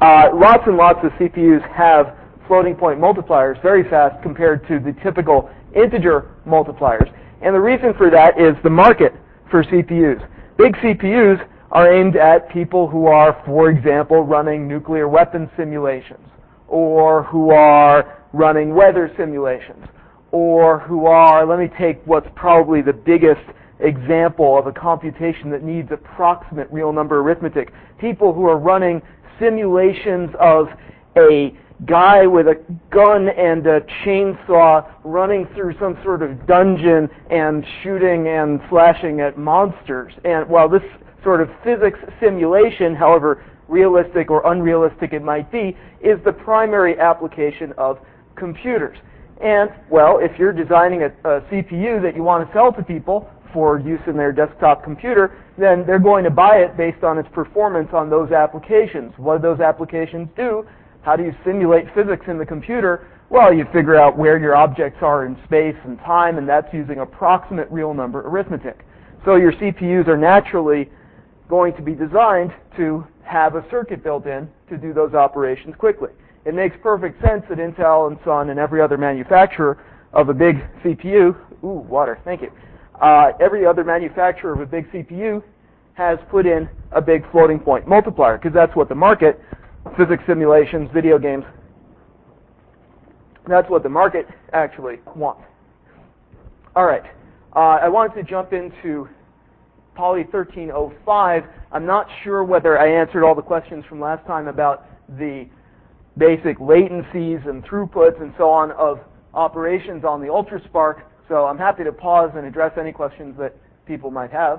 lots and lots of CPUs have floating point multipliers very fast compared to the typical integer multipliers. And the reason for that is the market for CPUs. Big CPUs are aimed at people who are, for example, running nuclear weapons simulations, or who are running weather simulations, or who are, let me take what's probably the biggest example of a computation that needs approximate real number arithmetic, people who are running simulations of a guy with a gun and a chainsaw running through some sort of dungeon and shooting and slashing at monsters. And while this sort of physics simulation, however realistic or unrealistic it might be, is the primary application of computers. And, well, if you're designing a CPU that you want to sell to people for use in their desktop computer, then they're going to buy it based on its performance on those applications. What do those applications do? How do you simulate physics in the computer? Well, you figure out where your objects are in space and time, and that's using approximate real number arithmetic. So your CPUs are naturally going to be designed to have a circuit built in to do those operations quickly. It makes perfect sense that Intel and Sun and every other manufacturer of a big CPU, water, thank you. Every other manufacturer of a big CPU has put in a big floating point multiplier, because that's what the market, physics simulations, video games, that's what the market actually wants. All right, I wanted to jump into Poly 1305. I'm not sure whether I answered all the questions from last time about the basic latencies and throughputs and so on of operations on the UltraSPARC, so I'm happy to pause and address any questions that people might have.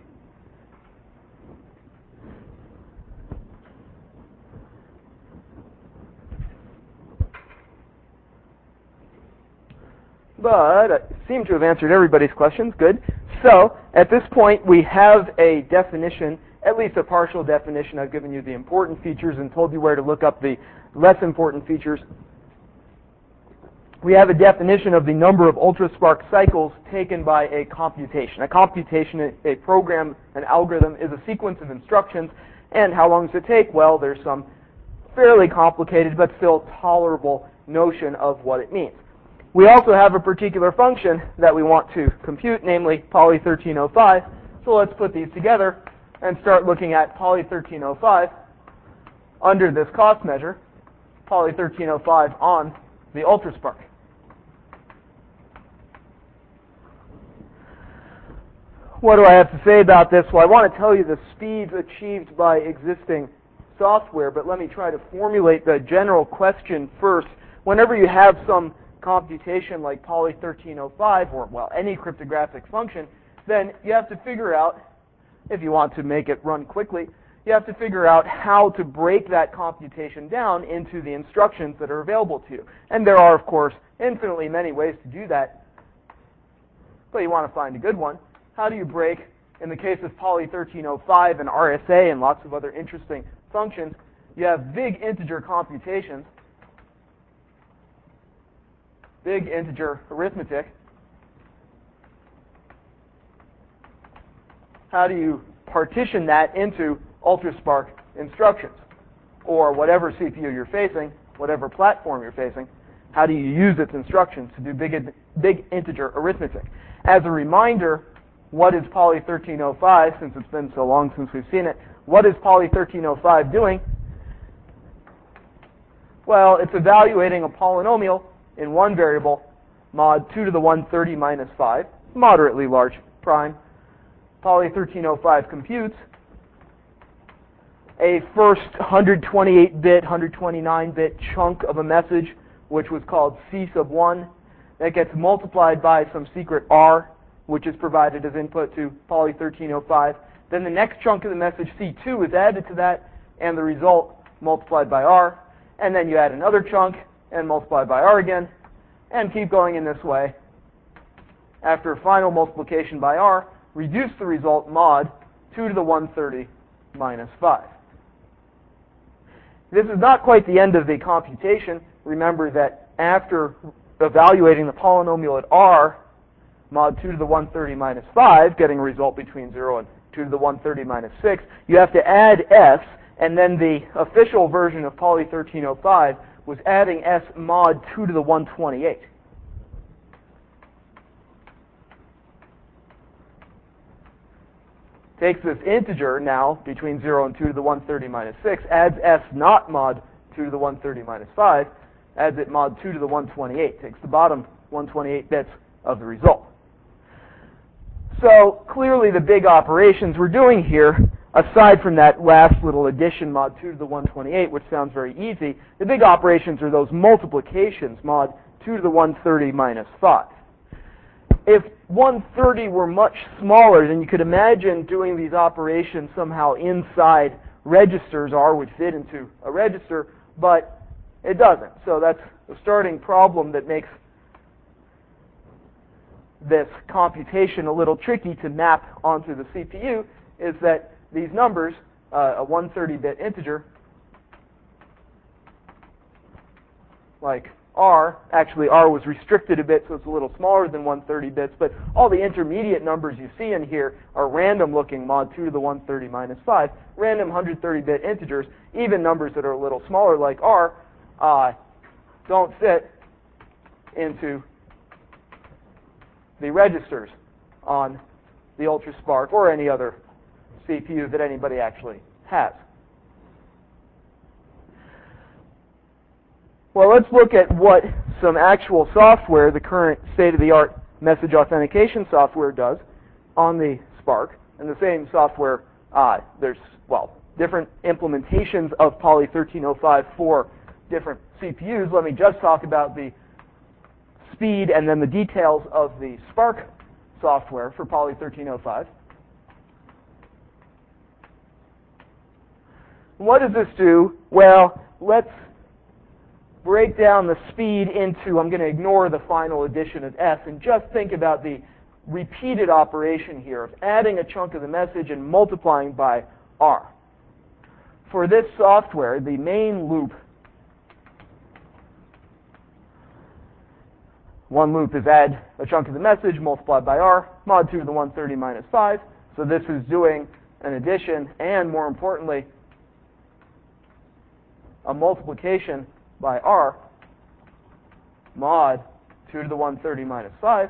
But I seem to have answered everybody's questions. Good. So at this point, we have a definition, at least a partial definition. I've given you the important features and told you where to look up the less important features. We have a definition of the number of UltraSPARC cycles taken by a computation. A computation, a program, an algorithm, is a sequence of instructions. And how long does it take? Well, there's some fairly complicated but still tolerable notion of what it means. We also have a particular function that we want to compute, namely Poly 1305. So let's put these together and start looking at Poly 1305 under this cost measure, Poly 1305 on the UltraSPARC. What do I have to say about this? Well, I want to tell you the speeds achieved by existing software, but let me try to formulate the general question first. Whenever you have some computation like Poly 1305, or, well, any cryptographic function, then you have to figure out, if you want to make it run quickly, you have to figure out how to break that computation down into the instructions that are available to you. And there are, of course, infinitely many ways to do that, but you want to find a good one. How do you break, in the case of Poly 1305 and RSA and lots of other interesting functions, you have big integer computations, big integer arithmetic. How do you partition that into UltraSPARC instructions? Or whatever CPU you're facing, whatever platform you're facing, how do you use its instructions to do big integer arithmetic? As a reminder, what is Poly 1305, since it's been so long since we've seen it? What is Poly 1305 doing? Well, it's evaluating a polynomial in one variable, mod 2 to the 130 minus 5, moderately large prime. Poly 1305 computes a first 128-bit, 129-bit chunk of a message, which was called C sub 1. That gets multiplied by some secret R, which is provided as input to Poly 1305. Then the next chunk of the message, C2, is added to that, and the result multiplied by R. And then you add another chunk and multiply by R again, and keep going in this way. After a final multiplication by R, reduce the result mod 2 to the 130 minus 5. This is not quite the end of the computation. Remember that after evaluating the polynomial at R, mod 2 to the 130 minus 5, getting a result between 0 and 2 to the 130 minus 6, you have to add S, And then the official version of Poly 1305 was adding S mod 2 to the 128. Takes this integer now between 0 and 2 to the 130 minus 6, adds S not mod 2 to the 130 minus 5, adds it mod 2 to the 128, takes the bottom 128 bits of the result. So clearly the big operations we're doing here, aside from that last little addition mod 2 to the 128, which sounds very easy, the big operations are those multiplications, mod 2 to the 130 minus 5. If 130 were much smaller, then you could imagine doing these operations somehow inside registers. R would fit into a register, but it doesn't. So that's the starting problem that makes this computation a little tricky to map onto the CPU, is that these numbers, a 130-bit integer, like R, actually R was restricted a bit, so it's a little smaller than 130 bits, but all the intermediate numbers you see in here are random looking, mod 2 to the 130 minus 5, random 130-bit integers. Even numbers that are a little smaller, like R, don't fit into the registers on the UltraSPARC or any other CPU that anybody actually has. Well, let's look at what some actual software, the current state-of-the-art message authentication software, does on the SPARC. And the same software, there's, well, different implementations of Poly 1305 for different CPUs. Let me just talk about the speed and then the details of the SPARC software for Poly 1305. What does this do? Well, let's break down the speed into, I'm going to ignore the final addition of S and just think about the repeated operation here of adding a chunk of the message and multiplying by R. For this software, the main loop, one loop is add a chunk of the message multiplied by R, mod 2 to the 130 minus 5. So this is doing an addition and, more importantly, a multiplication by R, mod 2 to the 130 minus 5.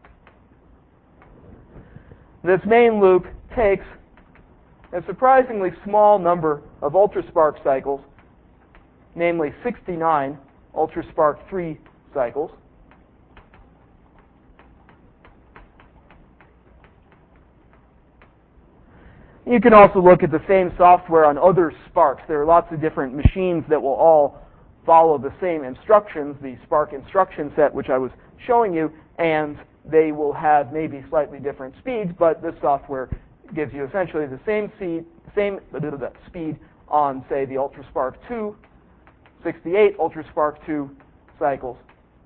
This main loop takes a surprisingly small number of UltraSPARC cycles, namely 69 UltraSPARC 3 cycles. You can also look at the same software on other SPARCs. There are lots of different machines that will all follow the same instructions, the SPARC instruction set which I was showing you, and they will have maybe slightly different speeds, but this software gives you essentially the same speed on, say, the UltraSPARC 2, 68 UltraSPARC 2 cycles.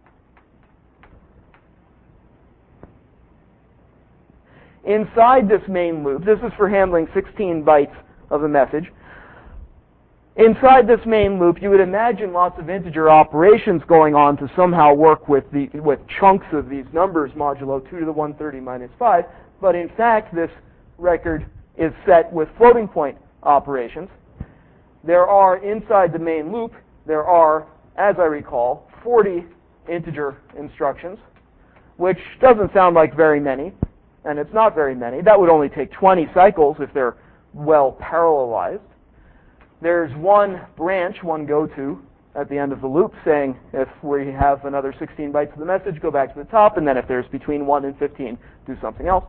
Inside this main loop, this is for handling 16 bytes of a message. Inside this main loop, you would imagine lots of integer operations going on to somehow work with chunks of these numbers modulo 2 to the 130 minus 5, but in fact this record is set with floating point operations. There are, inside the main loop, there are, as I recall, 40 integer instructions, which doesn't sound like very many, and it's not very many. That would only take 20 cycles if they're well parallelized. There's one branch, one go-to, at the end of the loop saying if we have another 16 bytes of the message, go back to the top, and then if there's between 1 and 15, do something else.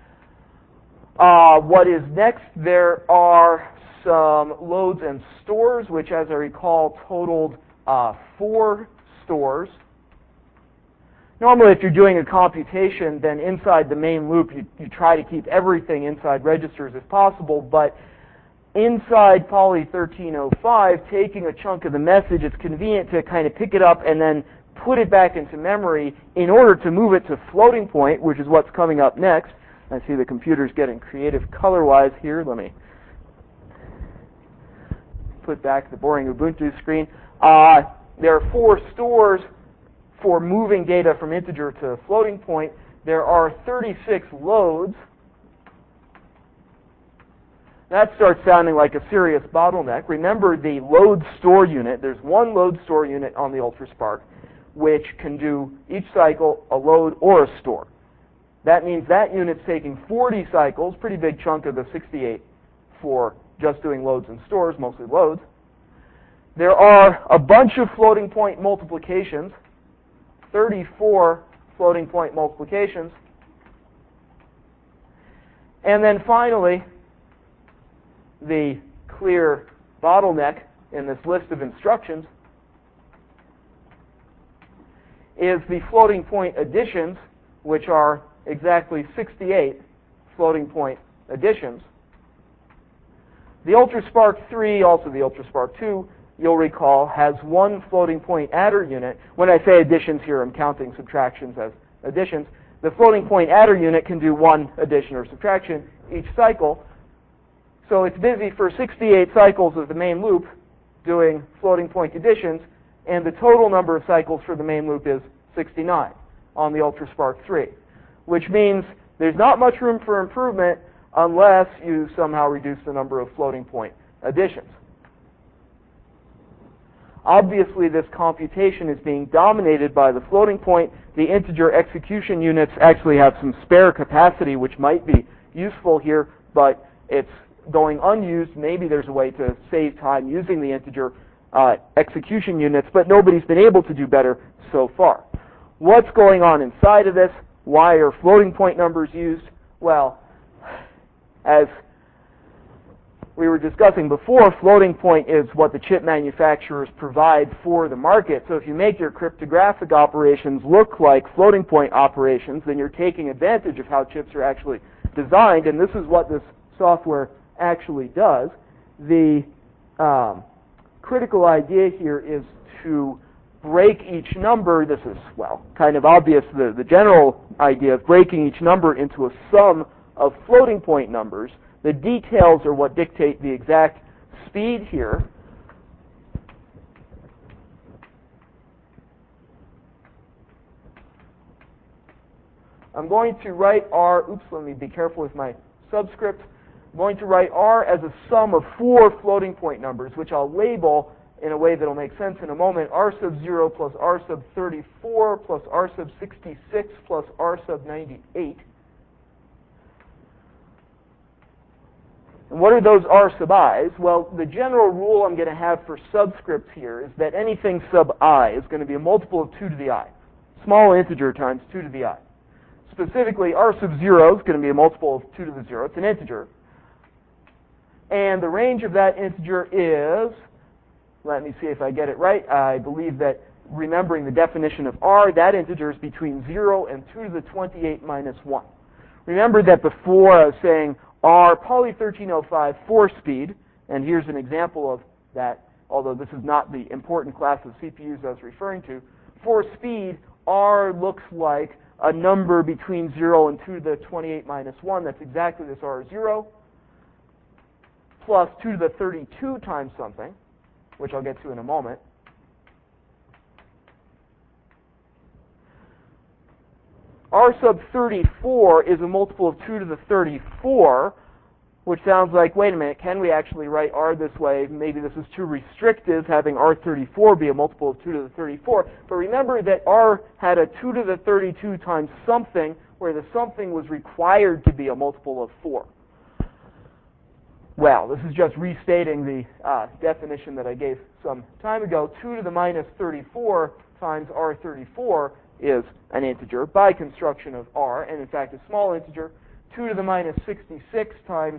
What is next? There are some loads and stores, which, as I recall, totaled 4 stores. Normally, if you're doing a computation, then inside the main loop, you try to keep everything inside registers if possible, but inside Poly 1305, taking a chunk of the message, it's convenient to kind of pick it up and then put it back into memory in order to move it to floating point, which is what's coming up next. I see the computer's getting creative color-wise here. Let me put back the boring Ubuntu screen. There are 4 stores for moving data from integer to floating point. There are 36 loads. That starts sounding like a serious bottleneck. Remember the load store unit. There's one load store unit on the UltraSPARC, which can do each cycle a load or a store. That means that unit's taking 40 cycles, pretty big chunk of the 68 for just doing loads and stores, mostly loads. There are a bunch of floating point multiplications, 34 floating point multiplications. And then finally, the clear bottleneck in this list of instructions is the floating point additions, which are exactly 68 floating point additions. The UltraSPARC 3, also the UltraSPARC 2, you'll recall, has one floating point adder unit. When I say additions here, I'm counting subtractions as additions. The floating point adder unit can do one addition or subtraction each cycle. So it's busy for 68 cycles of the main loop doing floating point additions, and the total number of cycles for the main loop is 69 on the UltraSPARC 3, which means there's not much room for improvement unless you somehow reduce the number of floating point additions. Obviously, this computation is being dominated by the floating point. The integer execution units actually have some spare capacity, which might be useful here, but it's going unused. Maybe there's a way to save time using the integer execution units, but nobody's been able to do better so far. What's going on inside of this? Why are floating point numbers used? Well, as we were discussing before, floating point is what the chip manufacturers provide for the market. So if you make your cryptographic operations look like floating point operations, then you're taking advantage of how chips are actually designed, and this is what this software actually does. The critical idea here is to break each number. This is, well, kind of obvious, the general idea of breaking each number into a sum of floating point numbers. The details are what dictate the exact speed here. I'm going to write R, let me be careful with my subscript. I'm going to write R as a sum of 4 floating point numbers, which I'll label in a way that will make sense in a moment. R sub 0 plus R sub 34 plus R sub 66 plus R sub 98. And what are those R sub i's? Well, the general rule I'm going to have for subscripts here is that anything sub I is going to be a multiple of 2 to the I. Small integer times 2 to the I. Specifically, R sub 0 is going to be a multiple of 2 to the 0. It's an integer. And the range of that integer is, let me see if I get it right, I believe that remembering the definition of R, that integer is between 0 and 2 to the 28 minus 1. Remember that before I was saying R Poly 1305 4-speed, and here's an example of that, although this is not the important class of CPUs I was referring to. 4-speed, R looks like a number between 0 and 2 to the 28 minus 1. That's exactly this R0, plus 2 to the 32 times something, which I'll get to in a moment. R sub 34 is a multiple of 2 to the 34, which sounds like, wait a minute, can we actually write R this way? Maybe this is too restrictive, having R34 be a multiple of 2 to the 34. But remember that R had a 2 to the 32 times something, where the something was required to be a multiple of 4. Well, this is just restating the definition that I gave some time ago. 2 to the minus 34 times R34 is an integer by construction of R, and in fact a small integer. 2 to the minus 66 times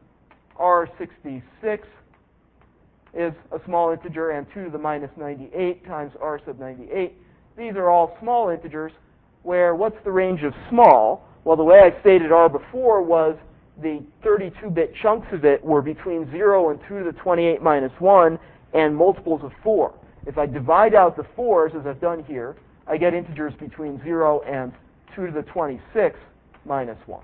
R66 is a small integer, and 2 to the minus 98 times R sub 98. These are all small integers, where what's the range of small? Well, the way I stated R before was the 32-bit chunks of it were between 0 and 2 to the 28 minus 1 and multiples of 4. If I divide out the 4s, as I've done here, I get integers between 0 and 2 to the 26 minus 1.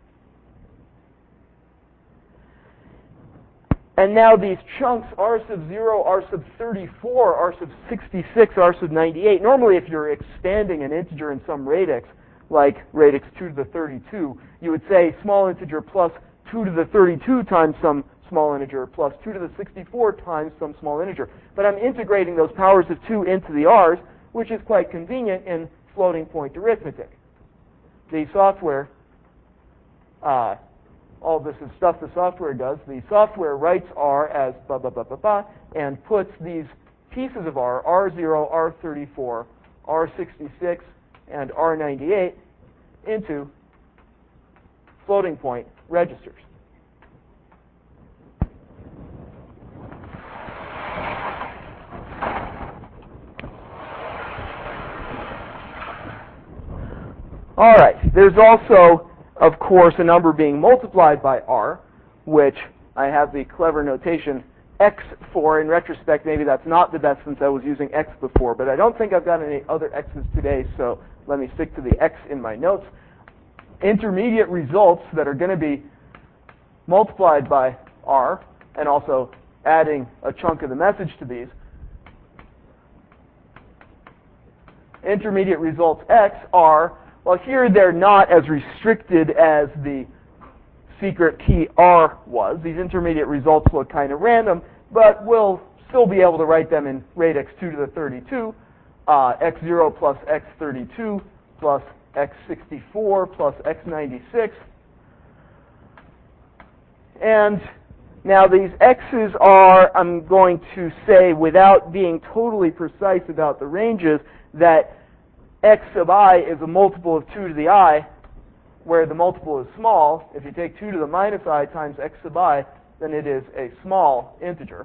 And now these chunks, R sub 0, R sub 34, R sub 66, R sub 98, normally if you're expanding an integer in some radix, like radix 2 to the 32, you would say small integer plus 2 to the 32 times some small integer plus 2 to the 64 times some small integer. But I'm integrating those powers of 2 into the r's, which is quite convenient in floating point arithmetic. The software, all this is stuff the software does. The software writes R as blah, blah, blah, blah, blah, and puts these pieces of R, R0, R34, R66, and R98, into floating point registers. All right, there's also, of course, a number being multiplied by R, which I have the clever notation X for. In retrospect, maybe that's not the best since I was using X before, but I don't think I've got any other X's today, so let me stick to the X in my notes. Intermediate results that are going to be multiplied by R, and also adding a chunk of the message to these. Intermediate results X are, well, here they're not as restricted as the secret key R was. These intermediate results look kind of random, but we'll still be able to write them in radix 2 to the 32, x0 plus x32 plus x64 plus x96. And now these x's are, I'm going to say, without being totally precise about the ranges, that x sub I is a multiple of 2 to the I, where the multiple is small. If you take 2 to the minus I times x sub I, then it is a small integer.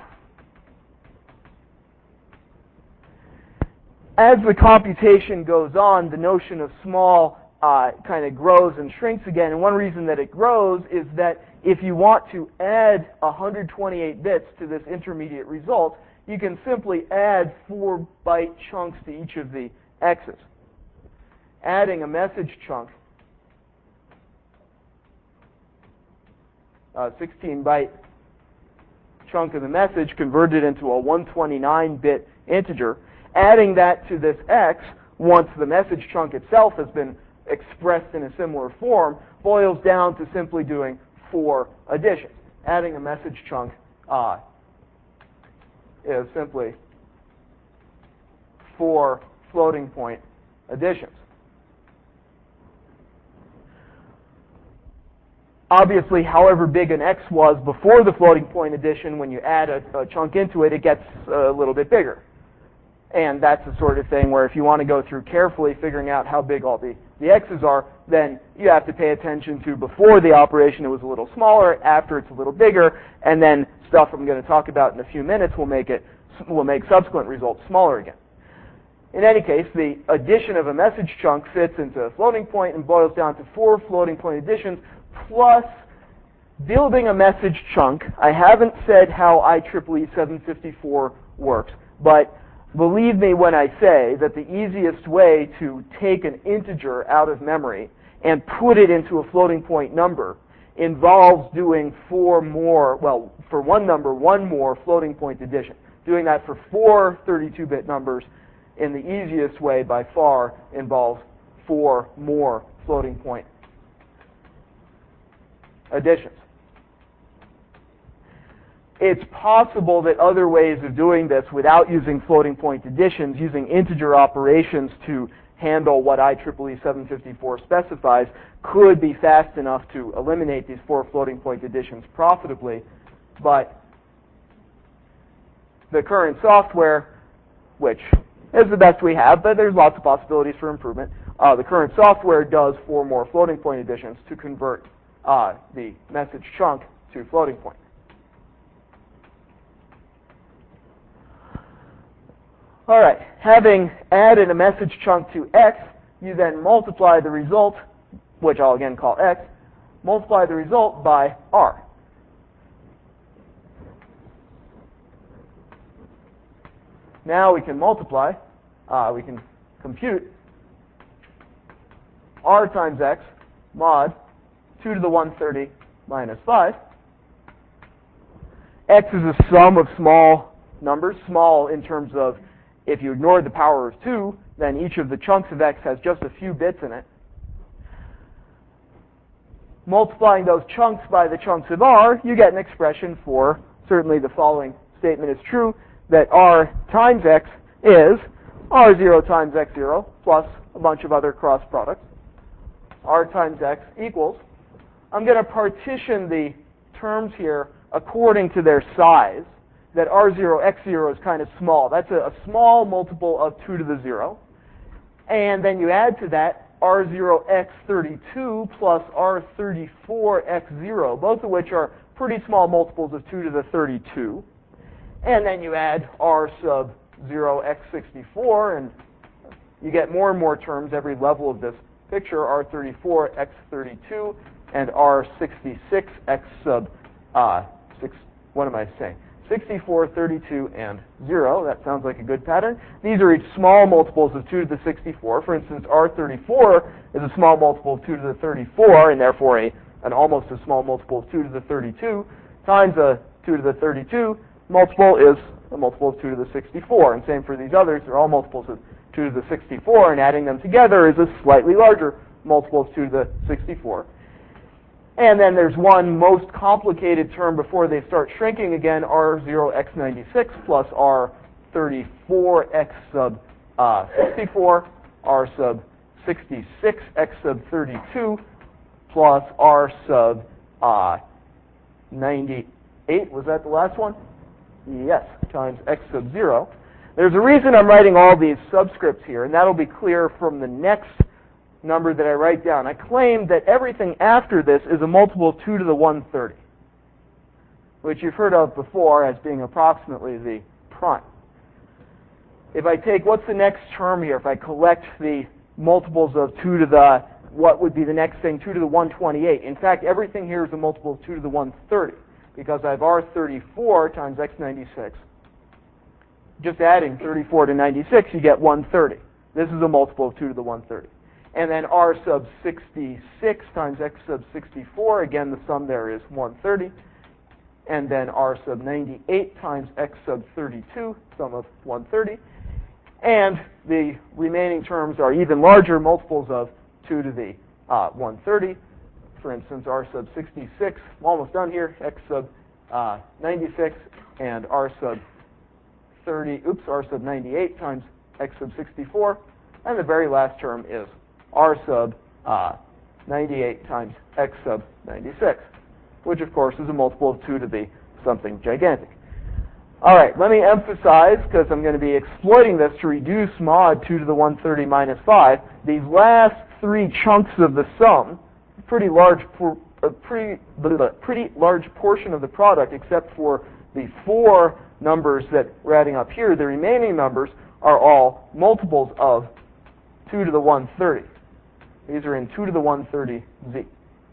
As the computation goes on, the notion of small kind of grows and shrinks again. And one reason that it grows is that if you want to add 128 bits to this intermediate result, you can simply add 4-byte chunks to each of the x's. Adding a message chunk, 16-byte chunk of the message converted into a 129-bit integer, adding that to this x, once the message chunk itself has been expressed in a similar form, boils down to simply doing 4 additions. Adding a message chunk is simply 4 floating point additions. Obviously, however big an x was before the floating point addition, when you add a chunk into it, it gets a little bit bigger. And that's the sort of thing where if you want to go through carefully figuring out how big all the x's are, then you have to pay attention to before the operation it was a little smaller, after it's a little bigger, and then stuff I'm going to talk about in a few minutes will make subsequent results smaller again. In any case, the addition of a message chunk fits into a floating point and boils down to 4 floating point additions plus building a message chunk. I haven't said how IEEE 754 works, but believe me when I say that the easiest way to take an integer out of memory and put it into a floating point number involves doing 4 more, well, for one number, 1 more floating point addition. Doing that for 4 32-bit numbers in the easiest way by far involves 4 more floating point additions. It's possible that other ways of doing this without using floating point additions, using integer operations to handle what IEEE 754 specifies, could be fast enough to eliminate these 4 floating point additions profitably. But the current software, which is the best we have, but there's lots of possibilities for improvement, the current software does 4 more floating point additions to convert the message chunk to floating point. All right, having added a message chunk to x, you then multiply the result, which I'll again call x, multiply the result by r. Now we can multiply, we can compute r times x mod 2 to the 130 minus 5. X is a sum of small numbers, small in terms of if you ignore the power of 2, then each of the chunks of x has just a few bits in it. multiplying those chunks by the chunks of R, you get an expression for, certainly the following statement is true, that R times X is R0 times X0 plus a bunch of other cross products. R times X equals, I'm going to partition the terms here according to their size, that R0, X0 is kind of small. That's a small multiple of 2 to the 0. And then you add to that R0, X32 plus R34, X0, both of which are pretty small multiples of 2 to the 32. And then you add R sub 0, X64, and you get more and more terms every level of this picture, R34, X32, and R66, X sub 64, 32, and 0. That sounds like a good pattern. These are each small multiples of 2 to the 64. For instance, R34 is a small multiple of 2 to the 34, and therefore an almost as small multiple of 2 to the 32, times a 2 to the 32 multiple is a multiple of 2 to the 64. And same for these others. They're all multiples of 2 to the 64, and adding them together is a slightly larger multiple of 2 to the 64. And then there's one most complicated term before they start shrinking again, R0, X96 plus R34, X sub 64, R sub 66, X sub 32, plus R sub 98. Was that the last one? Yes, times X sub 0. There's a reason I'm writing all these subscripts here, and that'll be clear from the next number that I write down. I claim that everything after this is a multiple of 2 to the 130, which you've heard of before as being approximately the prime. If I take, what's the next term here? If I collect the multiples of 2 to the, what would be the next thing? 2 to the 128. In fact, everything here is a multiple of 2 to the 130, because I have R34 times X96. Just adding 34 to 96, you get 130. This is a multiple of 2 to the 130. And then R sub 66 times X sub 64, again the sum there is 130. And then R sub 98 times X sub 32, sum of 130. And the remaining terms are even larger multiples of 2 to the 130. For instance, R sub 66, I'm almost done here, X sub 96, and R sub 98 times X sub 64. And the very last term is R sub 98 times X sub 96, which of course is a multiple of 2 to the something gigantic. All right, let me emphasize, because I'm going to be exploiting this to reduce mod 2 to the 130 minus 5, these last three chunks of the sum, pretty large portion of the product, except for the 4 numbers that we're adding up here. The remaining numbers are all multiples of 2 to the 130. These are in 2 to the 130z.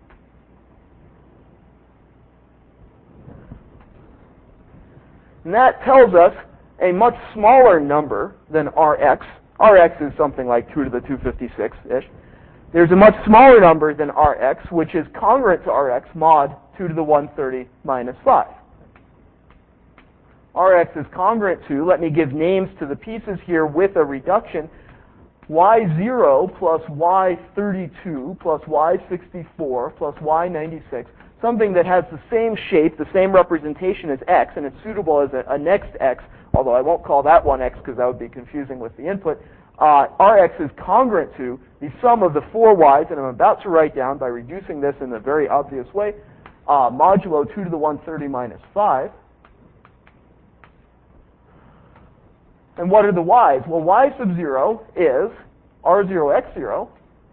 And that tells us a much smaller number than Rx. Rx is something like 2 to the 256-ish. There's a much smaller number than Rx, which is congruent to Rx mod 2 to the 130 minus 5. Rx is congruent to, let me give names to the pieces here with a reduction, Y0 plus Y32 plus Y64 plus Y96, something that has the same shape, the same representation as X, and it's suitable as a next X, although I won't call that one X because that would be confusing with the input. Rx is congruent to the sum of the 4 Ys, and I'm about to write down by reducing this in a very obvious way, modulo 2 to the 130 minus 5. And what are the Ys? Well, Y sub 0 is R0, X0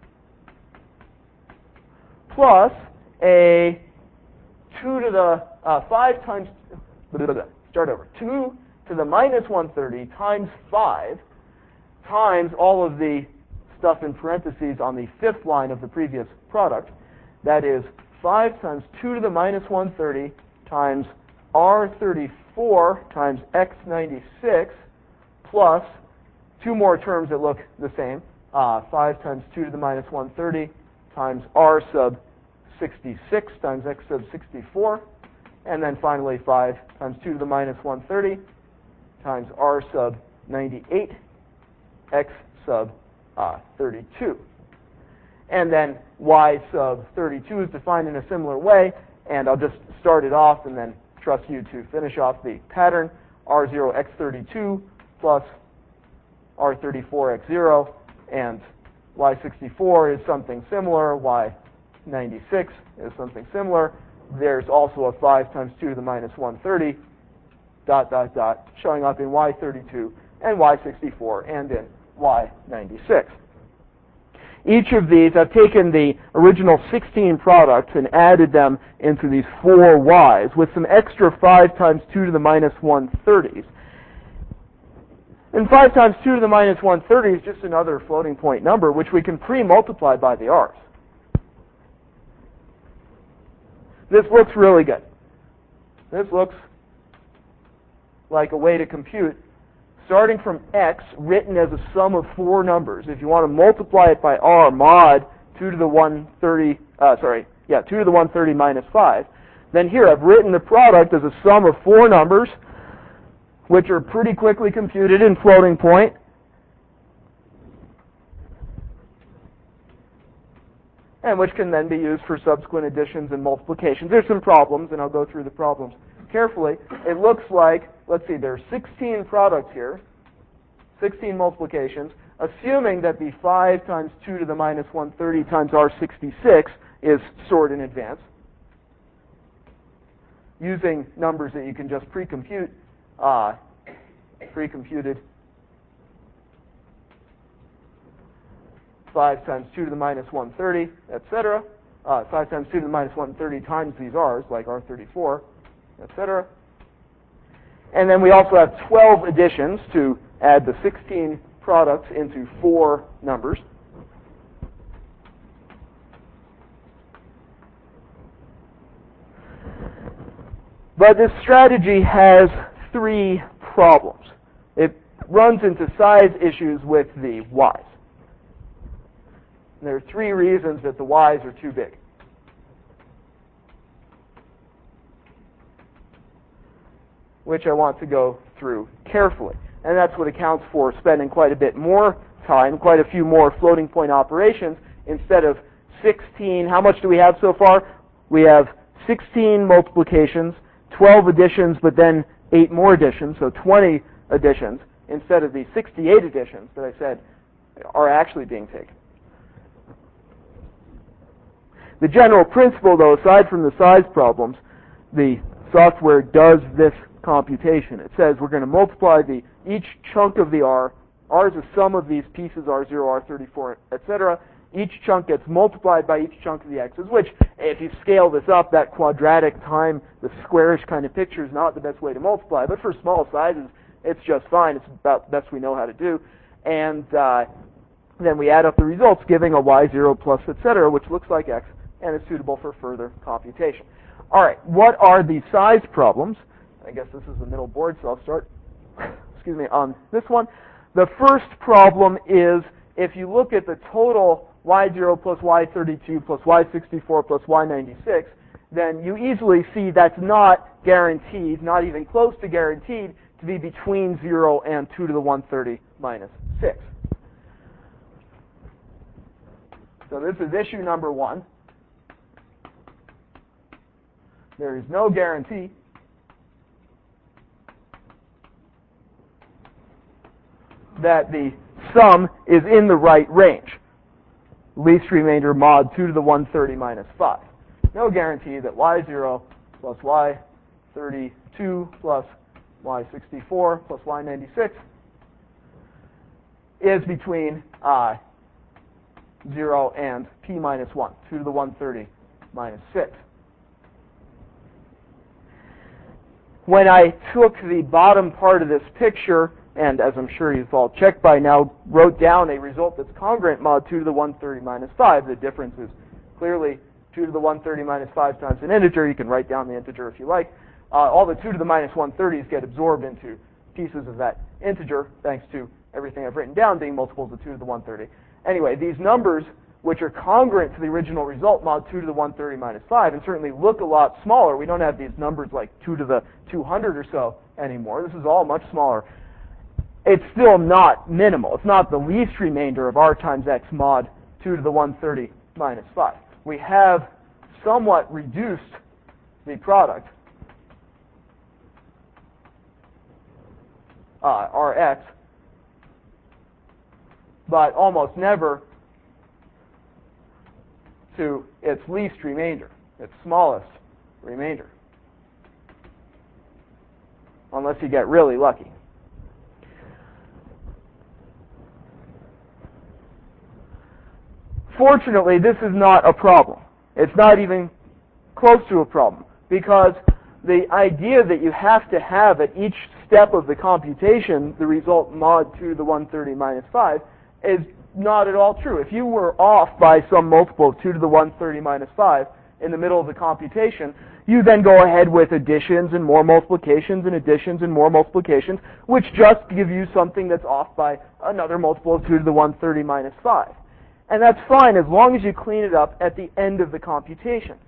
plus a 2 to the 5 times, start over, 2 to the minus 130 times 5 times all of the stuff in parentheses on the 5th line of the previous product. That is 5 times 2 to the minus 130 times R34 times X96 plus 2 more terms that look the same. 5 times 2 to the minus 130 times R sub 66 times X sub 64. And then finally 5 times 2 to the minus 130 times R sub 98 X sub 32. And then y sub 32 is defined in a similar way, and I'll just start it off and then trust you to finish off the pattern. R0x32 plus R34x0, and y64 is something similar, y96 is something similar. There's also a 5 times 2 to the minus 130, ... showing up in y32 and y64 and in y96. Each of these, I've taken the original 16 products and added them into these 4 y's with some extra 5 times 2 to the minus 130s. And 5 times 2 to the minus 130 is just another floating point number, which we can pre-multiply by the r's. This looks really good. This looks like a way to compute starting from x written as a sum of 4 numbers. If you want to multiply it by r mod 2 to the 130, 2 to the 130 minus 5, then here I've written the product as a sum of 4 numbers, which are pretty quickly computed in floating point. And which can then be used for subsequent additions and multiplications. There's some problems, and I'll go through the problems carefully. It looks like, let's see, there are 16 products here, 16 multiplications, assuming that the 5 times 2 to the minus 130 times R66 is stored in advance, using numbers that you can just pre-compute, pre-computed 5 times 2 to the minus 130, etc. 5 times 2 to the minus 130 times these r's, like R34, etc. And then we also have 12 additions to add the 16 products into 4 numbers. But this strategy has 3 problems. It runs into size issues with the y's. And there are 3 reasons that the y's are too big. Which I want to go through carefully. And that's what accounts for spending quite a bit more time, quite a few more floating point operations, instead of 16. How much do we have so far? We have 16 multiplications, 12 additions, but then 8 more additions, so 20 additions, instead of the 68 additions that I said are actually being taken. The general principle, though, aside from the size problems, the software does this computation. It says we're going to multiply each chunk of the r. R is a sum of these pieces, R0, R34, etc. Each chunk gets multiplied by each chunk of the x's, which, if you scale this up, that quadratic time, the squarish kind of picture is not the best way to multiply. But for small sizes, it's just fine. It's about the best we know how to do. And then we add up the results, giving a y0 plus, etc., which looks like x, and is suitable for further computation. All right, what are the size problems? I guess this is the middle board, so I'll start on this one. The first problem is if you look at the total y0 plus y32 plus y64 plus y96, then you easily see that's not guaranteed, not even close to guaranteed, to be between 0 and 2 to the 130 minus 6. So this is issue number 1. There is no guarantee that the sum is in the right range. Least remainder mod 2 to the 130 minus 5. No guarantee that y0 plus y32 plus y64 plus y96 is between 0 and p minus 1, 2 to the 130 minus 6. When I took the bottom part of this picture, and as I'm sure you've all checked by now, wrote down a result that's congruent mod 2 to the 130 minus 5, the difference is clearly 2 to the 130 minus 5 times an integer. You can write down the integer if you like. All the 2 to the minus 130s get absorbed into pieces of that integer, thanks to everything I've written down being multiples of 2 to the 130. Anyway, these numbers, which are congruent to the original result, mod 2 to the 130 minus 5, and certainly look a lot smaller. We don't have these numbers like 2 to the 200 or so anymore. This is all much smaller. It's still not minimal. It's not the least remainder of r times x mod 2 to the 130 minus 5. We have somewhat reduced the product, Rx, but almost never to its least remainder, its smallest remainder, unless you get really lucky. Fortunately, this is not a problem. It's not even close to a problem, because the idea that you have to have at each step of the computation the result mod 2 to the 130 minus 5 is not at all true. If you were off by some multiple of 2 to the 130 minus 5 in the middle of the computation, you then go ahead with additions and more multiplications and additions and more multiplications, which just give you something that's off by another multiple of 2 to the 130 minus 5. And that's fine as long as you clean it up at the end of the computation.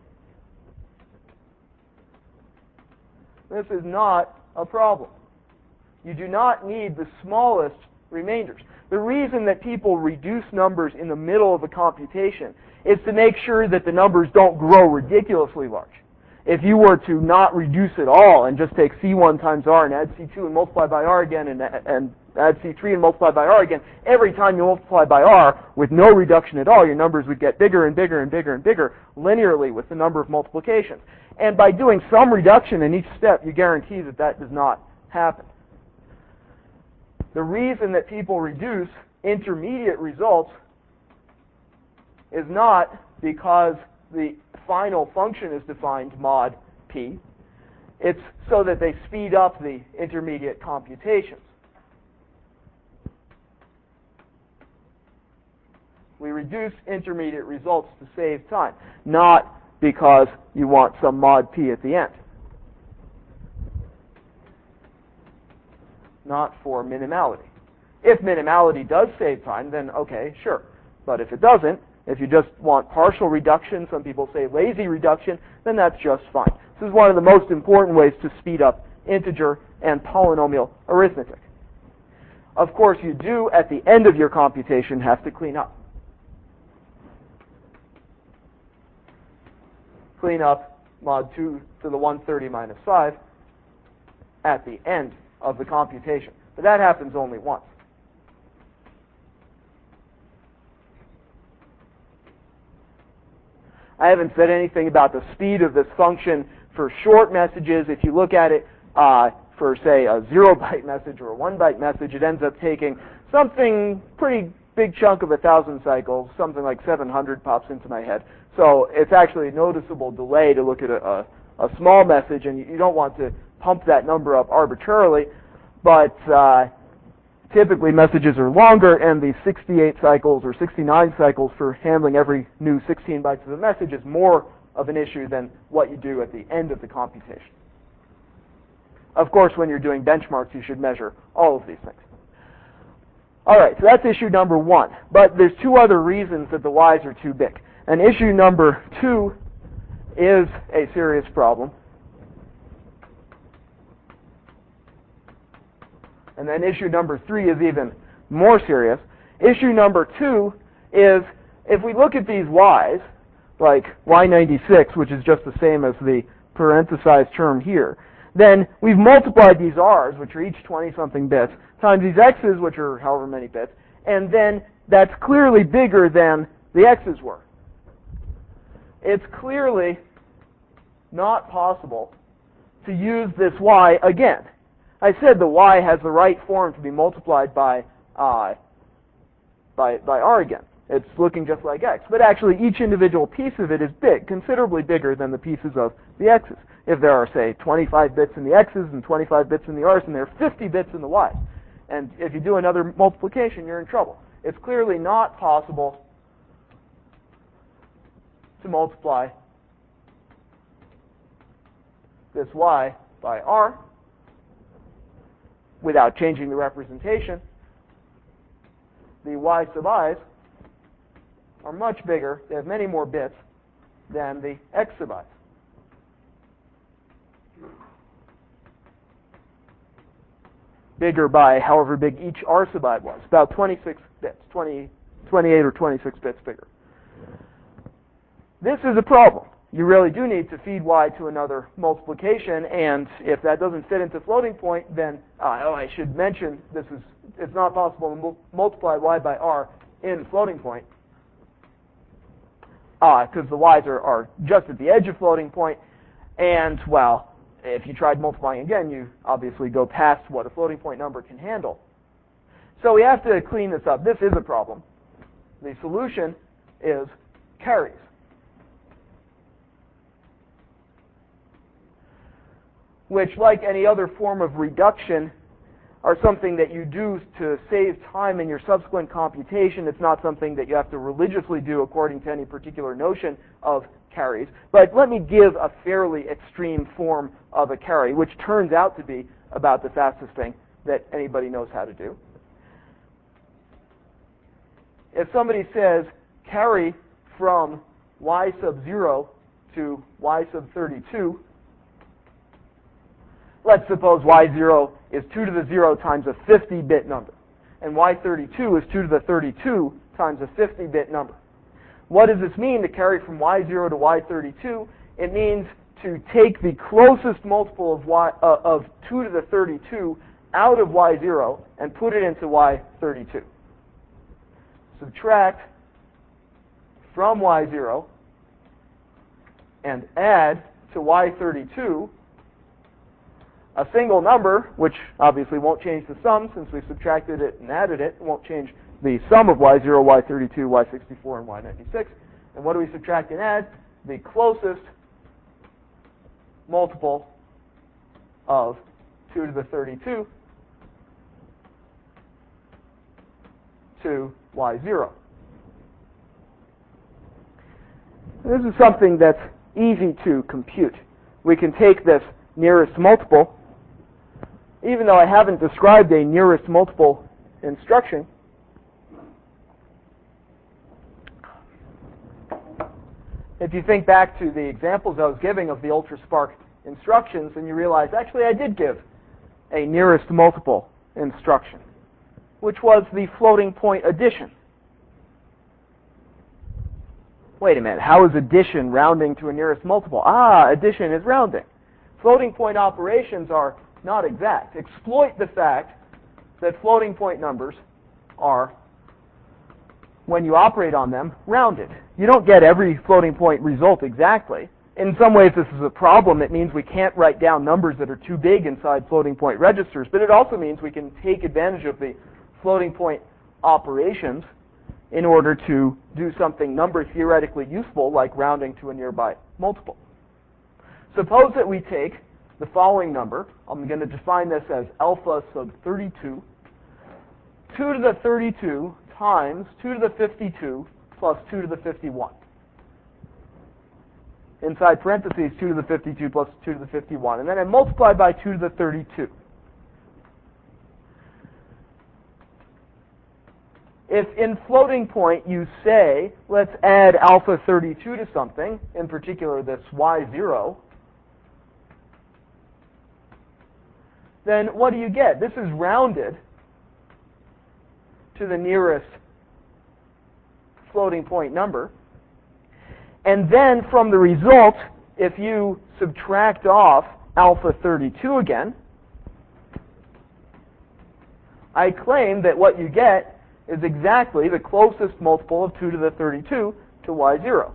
This is not a problem. You do not need the smallest remainders. The reason that people reduce numbers in the middle of a computation is to make sure that the numbers don't grow ridiculously large. If you were to not reduce at all and just take C1 times R and add C2 and multiply by R again and add C3 and multiply by R again, every time you multiply by R with no reduction at all, your numbers would get bigger and bigger and bigger and bigger linearly with the number of multiplications. And by doing some reduction in each step, you guarantee that that does not happen. The reason that people reduce intermediate results is not because the final function is defined mod p. It's so that they speed up the intermediate computations. We reduce intermediate results to save time, not because you want some mod p at the end. Not for minimality. If minimality does save time, then okay, sure. But if it doesn't, if you just want partial reduction, some people say lazy reduction, then that's just fine. This is one of the most important ways to speed up integer and polynomial arithmetic. Of course, you do, at the end of your computation, have to clean up. Clean up mod 2 to the 130 minus 5 at the end of the computation. But that happens only once. I haven't said anything about the speed of this function for short messages. If you look at it for, say, a 0-byte message or a 1-byte message, it ends up taking something pretty big chunk of 1,000 cycles, something like 700 pops into my head. So it's actually a noticeable delay to look at a small message, and you don't want to pump that number up arbitrarily, but typically messages are longer, and the 68 cycles or 69 cycles for handling every new 16 bytes of a message is more of an issue than what you do at the end of the computation. Of course, when you're doing benchmarks, you should measure all of these things. All right, so that's issue number 1. But there's 2 other reasons that the y's are too big. And issue number 2 is a serious problem. And then issue number 3 is even more serious. Issue number 2 is, if we look at these y's, like y96, which is just the same as the parenthesized term here, then we've multiplied these r's, which are each 20-something bits, times these x's, which are however many bits, and then that's clearly bigger than the x's were. It's clearly not possible to use this y again. I said the y has the right form to be multiplied by r again. It's looking just like x. But actually, each individual piece of it is big, considerably bigger than the pieces of the x's. If there are, say, 25 bits in the x's and 25 bits in the r's, and there are 50 bits in the y's. And if you do another multiplication, you're in trouble. It's clearly not possible to multiply this y by r without changing the representation. The y sub i's are much bigger. They have many more bits than the x sub i's. Bigger by however big each r sub I was, about 26 bits, 28 or 26 bits bigger. This is a problem. You really do need to feed y to another multiplication, and if that doesn't fit into floating point, then, I should mention, it's not possible to multiply y by r in floating point, because the y's are just at the edge of floating point, and, well, if you tried multiplying again, you obviously go past what a floating point number can handle. So we have to clean this up. This is a problem. The solution is carries. Which, like any other form of reduction, are something that you do to save time in your subsequent computation. It's not something that you have to religiously do according to any particular notion of carries. But let me give a fairly extreme form of a carry, which turns out to be about the fastest thing that anybody knows how to do. If somebody says carry from y sub 0 to y sub 32, let's suppose y0 is 2 to the 0 times a 50-bit number, and y32 is 2 to the 32 times a 50-bit number. What does this mean to carry from y0 to y32? It means to take the closest multiple of 2 to the 32 out of y0 and put it into y32. Subtract from y0 and add to y32 a single number, which obviously won't change the sum since we subtracted it and added it. It won't change the sum of y0, y32, y64, and y96. And what do we subtract and add? The closest multiple of 2 to the 32 to y0. This is something that's easy to compute. We can take this nearest multiple. Even though I haven't described a nearest multiple instruction, if you think back to the examples I was giving of the UltraSpark instructions, and you realize, actually, I did give a nearest multiple instruction, which was the floating point addition. Wait a minute, how is addition rounding to a nearest multiple? Addition is rounding. Floating point operations are not exact. Exploit the fact that floating point numbers are, when you operate on them, rounded. You don't get every floating point result exactly. In some ways, this is a problem. It means we can't write down numbers that are too big inside floating point registers, but it also means we can take advantage of the floating point operations in order to do something number theoretically useful, like rounding to a nearby multiple. Suppose that we take the following number. I'm going to define this as alpha sub 32. 2 to the 32 times 2 to the 52 plus 2 to the 51. Inside parentheses, 2 to the 52 plus 2 to the 51. And then I multiply by 2 to the 32. If in floating point you say, let's add alpha 32 to something, in particular this y0, then what do you get? This is rounded to the nearest floating point number. And then from the result, if you subtract off alpha 32 again, I claim that what you get is exactly the closest multiple of 2 to the 32 to y0.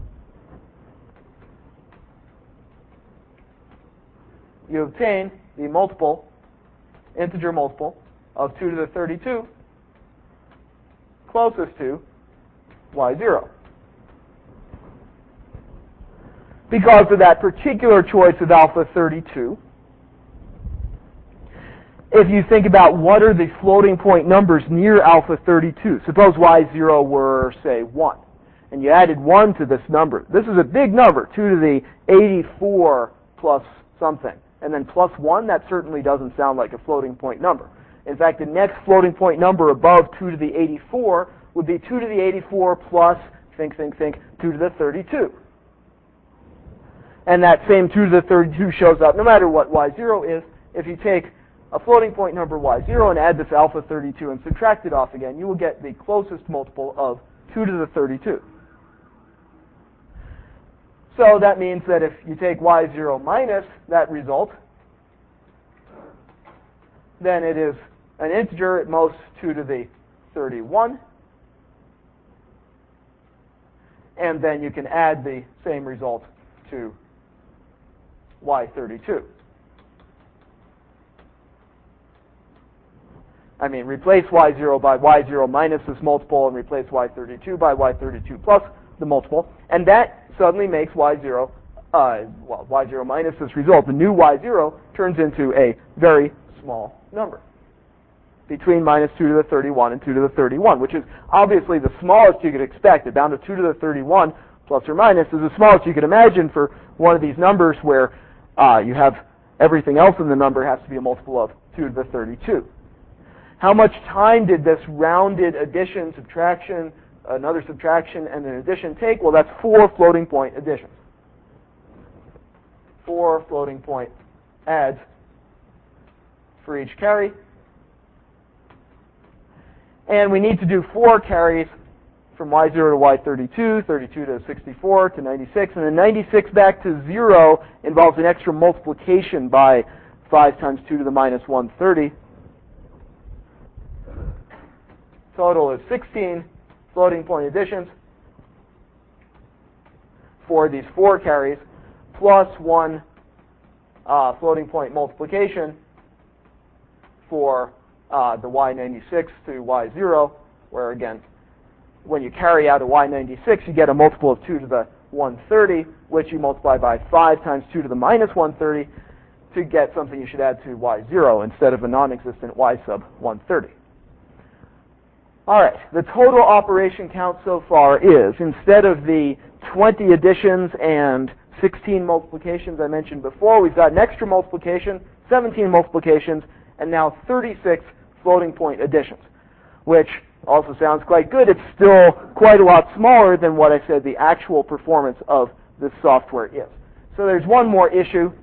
You obtain the multiple, integer multiple, of 2 to the 32 closest to y0. Because of that particular choice of alpha 32, if you think about what are the floating point numbers near alpha 32, suppose y0 were, say, 1, and you added 1 to this number. This is a big number, 2 to the 84 plus something. And then plus 1, that certainly doesn't sound like a floating point number. In fact, the next floating point number above 2 to the 84 would be 2 to the 84 plus, think, 2 to the 32. And that same 2 to the 32 shows up no matter what y0 is. If you take a floating point number y0 and add this alpha 32 and subtract it off again, you will get the closest multiple of 2 to the 32. So that means that if you take y0 minus that result, then it is an integer, at most 2 to the 31. And then you can add the same result to y32. I mean, replace y0 by y0 minus this multiple and replace y32 by y32 plus the multiple. And that suddenly makes y0, y0 minus this result. The new y0 turns into a very small number, between minus 2 to the 31 and 2 to the 31, which is obviously the smallest you could expect. Down to 2 to the 31 plus or minus is the smallest you could imagine for one of these numbers where you have everything else in the number has to be a multiple of 2 to the 32. How much time did this rounded addition, subtraction, another subtraction, and an addition take? Well, that's 4 floating point additions. 4 floating point adds for each carry. And we need to do 4 carries from y0 to y32, 32 to 64 to 96, and then 96 back to 0 involves an extra multiplication by 5 times 2 to the minus 130. Total is 16 floating point additions for these 4 carries, plus 1 floating point multiplication for the y96 to y0, where again, when you carry out a y96, you get a multiple of 2 to the 130, which you multiply by 5 times 2 to the minus 130 to get something you should add to y0 instead of a non-existent y sub 130. All right, the total operation count so far is, instead of the 20 additions and 16 multiplications I mentioned before, we've got an extra multiplication, 17 multiplications, and now 36 floating point additions, which also sounds quite good. It's still quite a lot smaller than what I said the actual performance of this software is. So there's one more issue.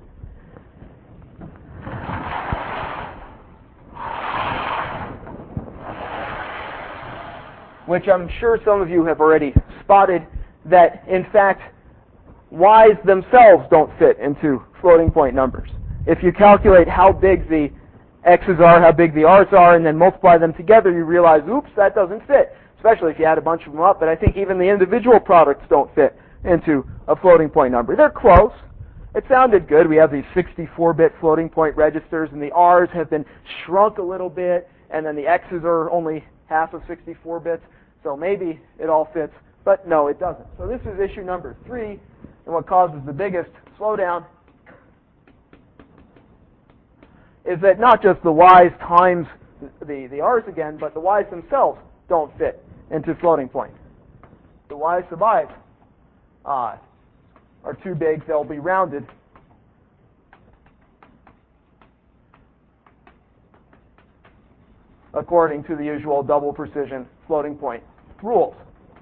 Which I'm sure some of you have already spotted, that in fact y's themselves don't fit into floating point numbers. If you calculate how big the x's are, how big the r's are, and then multiply them together, you realize, oops, that doesn't fit, especially if you add a bunch of them up. But I think even the individual products don't fit into a floating point number. They're close. It sounded good. We have these 64-bit floating point registers, and the r's have been shrunk a little bit, and then the x's are only half of 64 bits. So maybe it all fits, but no, it doesn't. So this is issue number 3, and what causes the biggest slowdown is that not just the y's times the r's again, but the y's themselves don't fit into floating point. The y sub i's are too big, they'll be rounded. According to the usual double precision floating point rules.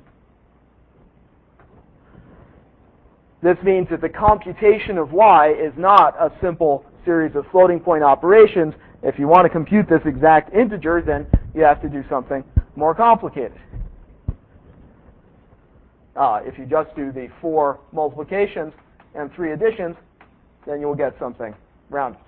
This means that the computation of y is not a simple series of floating point operations. If you want to compute this exact integer, then you have to do something more complicated. If you just do the 4 multiplications and 3 additions, then you will get something rounded.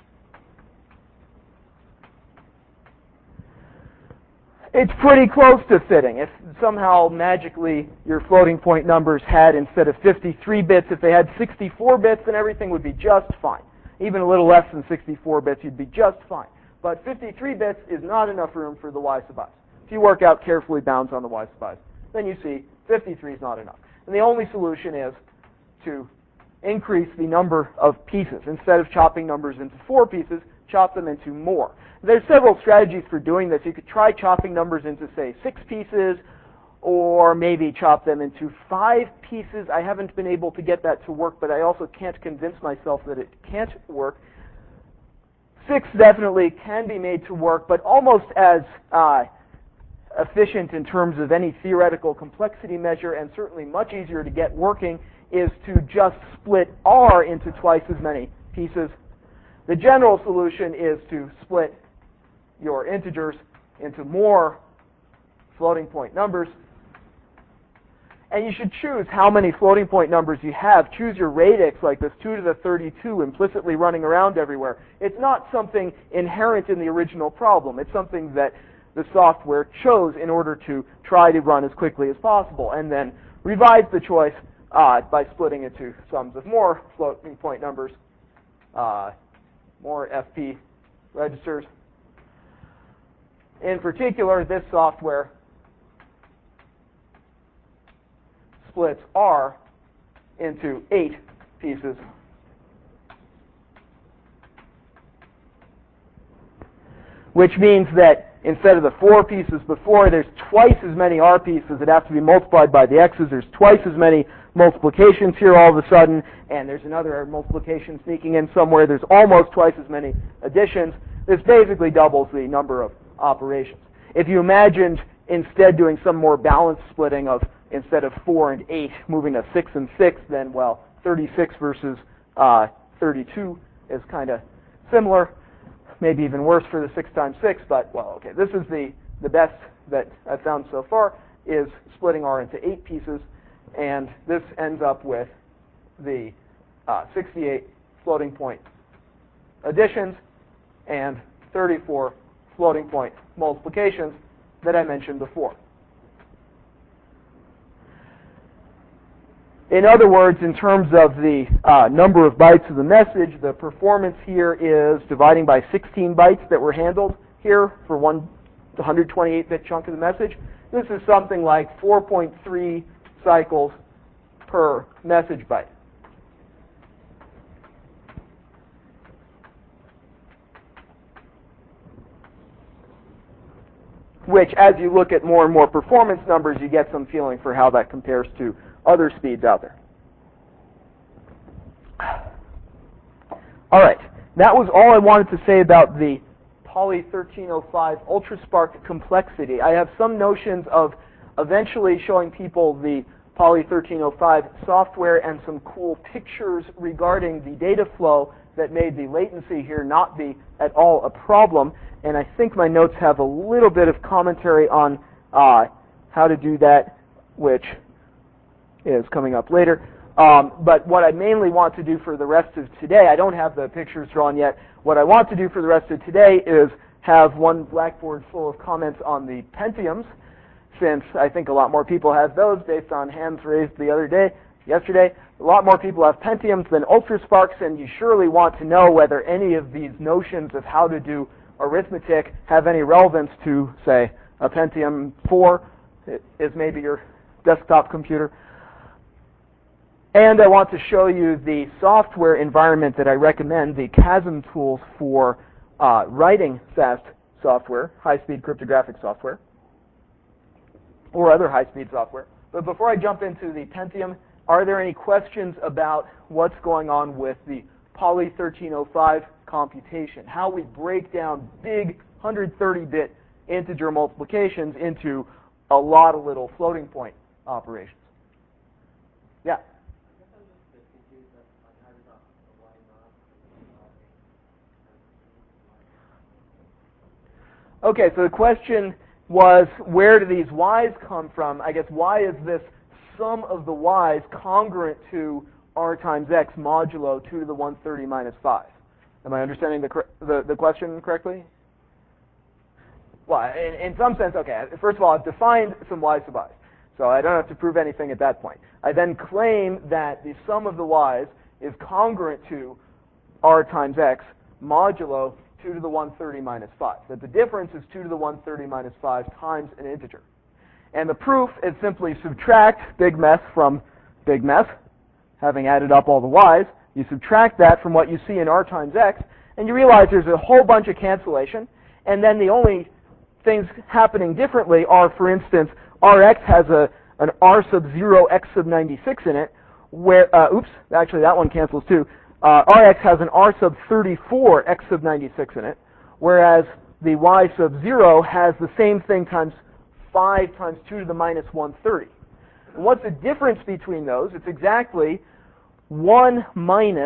It's pretty close to fitting. If somehow magically your floating point numbers had, instead of 53 bits, if they had 64 bits, then everything would be just fine. Even a little less than 64 bits, you'd be just fine. But 53 bits is not enough room for the y sub i's. If you work out carefully bounds on the y sub i's, then you see 53 is not enough. And the only solution is to increase the number of pieces. Instead of chopping numbers into 4 pieces, chop them into more. There's several strategies for doing this. You could try chopping numbers into, say, 6 pieces, or maybe chop them into 5 pieces. I haven't been able to get that to work, but I also can't convince myself that it can't work. 6 definitely can be made to work, but almost as efficient in terms of any theoretical complexity measure, and certainly much easier to get working, is to just split R into twice as many pieces. The general solution is to split your integers into more floating point numbers. And you should choose how many floating point numbers you have. Choose your radix, like this 2 to the 32, implicitly running around everywhere. It's not something inherent in the original problem. It's something that the software chose in order to try to run as quickly as possible, and then revise the choice by splitting it to sums of more floating point numbers, more FP registers. In particular, this software splits R into 8 pieces. Which means that instead of the 4 pieces before, there's twice as many R pieces that have to be multiplied by the X's. There's twice as many multiplications here all of a sudden, and there's another multiplication sneaking in somewhere. There's almost twice as many additions. This basically doubles the number of operations. If you imagined instead doing some more balanced splitting of, instead of 4 and 8, moving to 6 and 6, then, well, 36 versus 32 is kind of similar. Maybe even worse for the 6 times 6, but, well, okay. This is the best that I've found so far, is splitting R into 8 pieces, and this ends up with the 68 floating point additions and 34 floating point multiplications that I mentioned before. In other words, in terms of the number of bytes of the message, the performance here is dividing by 16 bytes that were handled here for the 128-bit chunk of the message. This is something like 4.3 cycles per message byte. Which, as you look at more and more performance numbers, you get some feeling for how that compares to other speeds out there. All right, that was all I wanted to say about the Poly 1305 UltraSPARC complexity. I have some notions of eventually showing people the Poly 1305 software and some cool pictures regarding the data flow that made the latency here not be at all a problem. And I think my notes have a little bit of commentary on how to do that, which is coming up later. But what I mainly want to do for the rest of today, I don't have the pictures drawn yet. What I want to do for the rest of today is have one Blackboard full of comments on the Pentiums, since I think a lot more people have those based on hands raised yesterday. A lot more people have Pentiums than UltraSPARCs, and you surely want to know whether any of these notions of how to do arithmetic have any relevance to, say, a Pentium 4 is maybe your desktop computer. And I want to show you the software environment that I recommend, the CHASM tools for writing fast software, high-speed cryptographic software, or other high-speed software. But before I jump into the Pentium, are there any questions about what's going on with the Poly 1305 computation, how we break down big 130-bit integer multiplications into a lot of little floating point operations? Yeah? Okay, so the question was, where do these y's come from? I guess, why is this sum of the y's congruent to r times x modulo 2 to the 130 minus 5? Am I understanding the question correctly? Well, in some sense, okay. First of all, I've defined some y sub i's, so I don't have to prove anything at that point. I then claim that the sum of the y's is congruent to r times x modulo 2 to the 130 minus 5. That the difference is 2 to the 130 minus 5 times an integer. And the proof is simply subtract big mess from big mess, having added up all the y's. You subtract that from what you see in r times x, and you realize there's a whole bunch of cancellation, and then the only things happening differently are, for instance, rx has an r sub 0 x sub 96 in it, where, actually that one cancels too. Rx has an r sub 34 x sub 96 in it, whereas the y sub 0 has the same thing times 5 times 2 to the minus 130. And what's the difference between those? It's exactly 1 minus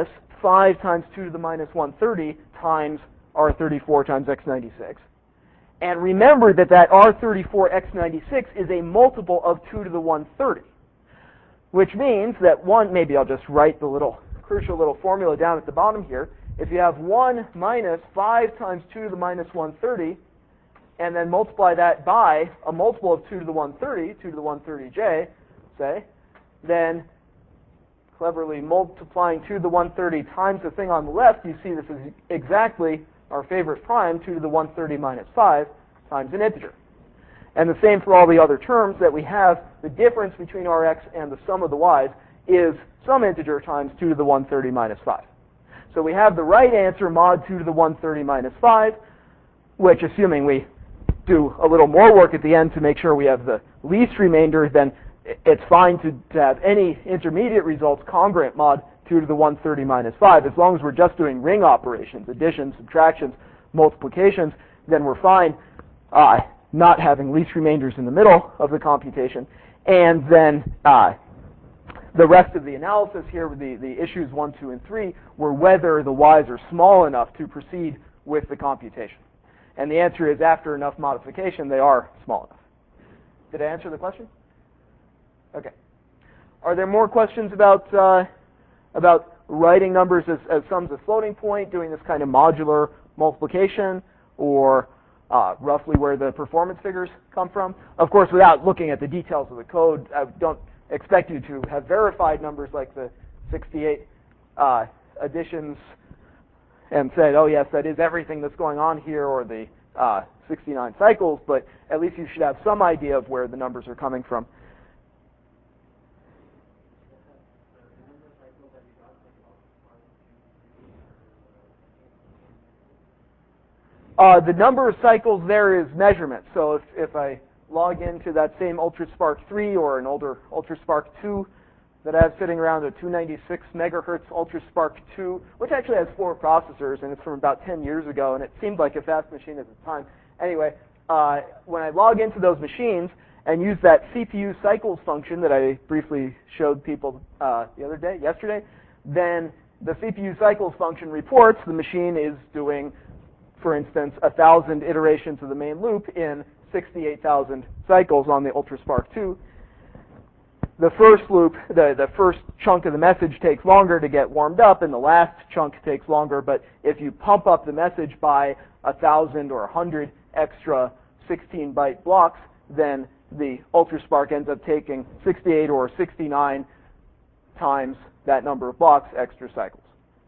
5 times 2 to the minus 130 times R34 times X96. And remember that that R34 X96 is a multiple of 2 to the 130, which means that maybe I'll just write the crucial little formula down at the bottom here. If you have 1 minus 5 times 2 to the minus 130, and then multiply that by a multiple of 2 to the 130, 2 to the 130j, say, then cleverly multiplying 2 to the 130 times the thing on the left, you see this is exactly our favorite prime, 2 to the 130 minus 5 times an integer. And the same for all the other terms that we have. The difference between our x and the sum of the y's is some integer times 2 to the 130 minus 5. So we have the right answer, mod 2 to the 130 minus 5, which, assuming we do a little more work at the end to make sure we have the least remainder, then it's fine to have any intermediate results congruent mod 2 to the 130 minus 5. As long as we're just doing ring operations, additions, subtractions, multiplications, then we're fine not having least remainders in the middle of the computation. And then the rest of the analysis here, with the issues 1, 2, and 3, were whether the y's are small enough to proceed with the computation. And the answer is, after enough modification, they are small enough. Did I answer the question? Okay. Are there more questions about writing numbers as sums of floating point, doing this kind of modular multiplication, or roughly where the performance figures come from? Of course, without looking at the details of the code, I don't expect you to have verified numbers like the 68 additions and said, oh yes, that is everything that's going on here, or the 69 cycles, but at least you should have some idea of where the numbers are coming from. The number of cycles there is measurement. So if I log into that same UltraSpark 3 or an older UltraSpark 2 that I have sitting around, a 296 megahertz UltraSpark 2, which actually has 4 processors, and it's from about 10 years ago, and it seemed like a fast machine at the time. Anyway, when I log into those machines and use that CPU cycles function that I briefly showed people yesterday, then the CPU cycles function reports the machine is doing, for instance, 1,000 iterations of the main loop in 68,000 cycles on the UltraSpark 2. The first loop, the first chunk of the message takes longer to get warmed up, and the last chunk takes longer. But if you pump up the message by 1,000 or 100 extra 16-byte blocks, then the UltraSpark ends up taking 68 or 69 times that number of blocks extra cycles.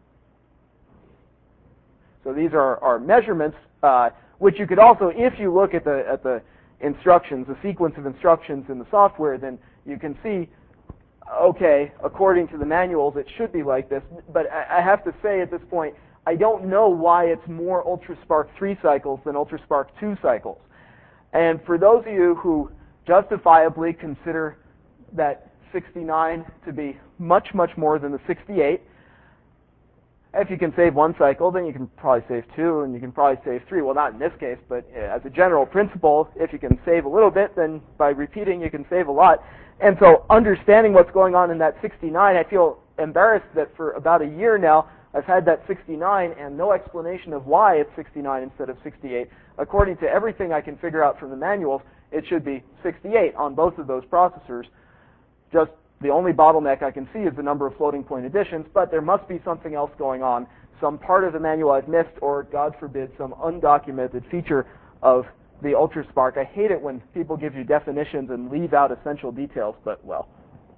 So these are our measurements, which you could also, if you look at the instructions, the sequence of instructions in the software, then you can see, okay, according to the manuals, it should be like this. But I have to say at this point, I don't know why it's more UltraSpark 3 cycles than UltraSpark 2 cycles. And for those of you who justifiably consider that 69 to be much, much more than the 68, if you can save 1 cycle, then you can probably save 2, and you can probably save 3. Well, not in this case, but as a general principle, if you can save a little bit, then by repeating, you can save a lot. And so understanding what's going on in that 69, I feel embarrassed that for about a year now, I've had that 69 and no explanation of why it's 69 instead of 68. According to everything I can figure out from the manuals, it should be 68 on both of those processors. Just the only bottleneck I can see is the number of floating point additions, but there must be something else going on, some part of the manual I've missed, or, God forbid, some undocumented feature of the UltraSpark. I hate it when people give you definitions and leave out essential details, but, well.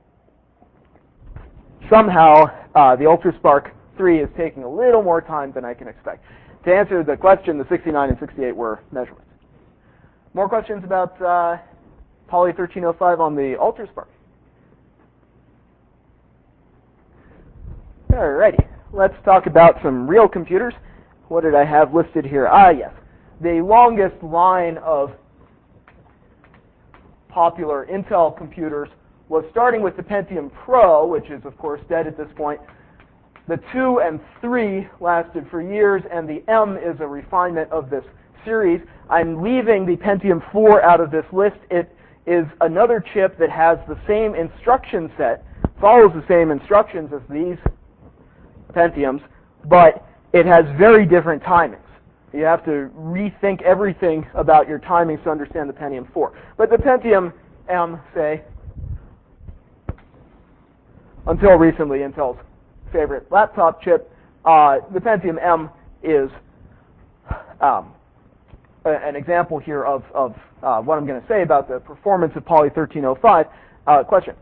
Somehow, the UltraSpark 3 is taking a little more time than I can expect. To answer the question, the 69 and 68 were measurements. More questions about Poly 1305 on the UltraSpark? Alrighty, let's talk about some real computers. What did I have listed here? Yes. The longest line of popular Intel computers was starting with the Pentium Pro, which is, of course, dead at this point. The 2 and 3 lasted for years, and the M is a refinement of this series. I'm leaving the Pentium 4 out of this list. It is another chip that has the same instruction set, follows the same instructions as these Pentiums, but it has very different timings. You have to rethink everything about your timings to understand the Pentium 4. But the Pentium M, say, until recently Intel's favorite laptop chip, the Pentium M is an example here of what I'm going to say about the performance of Poly 1305. Question?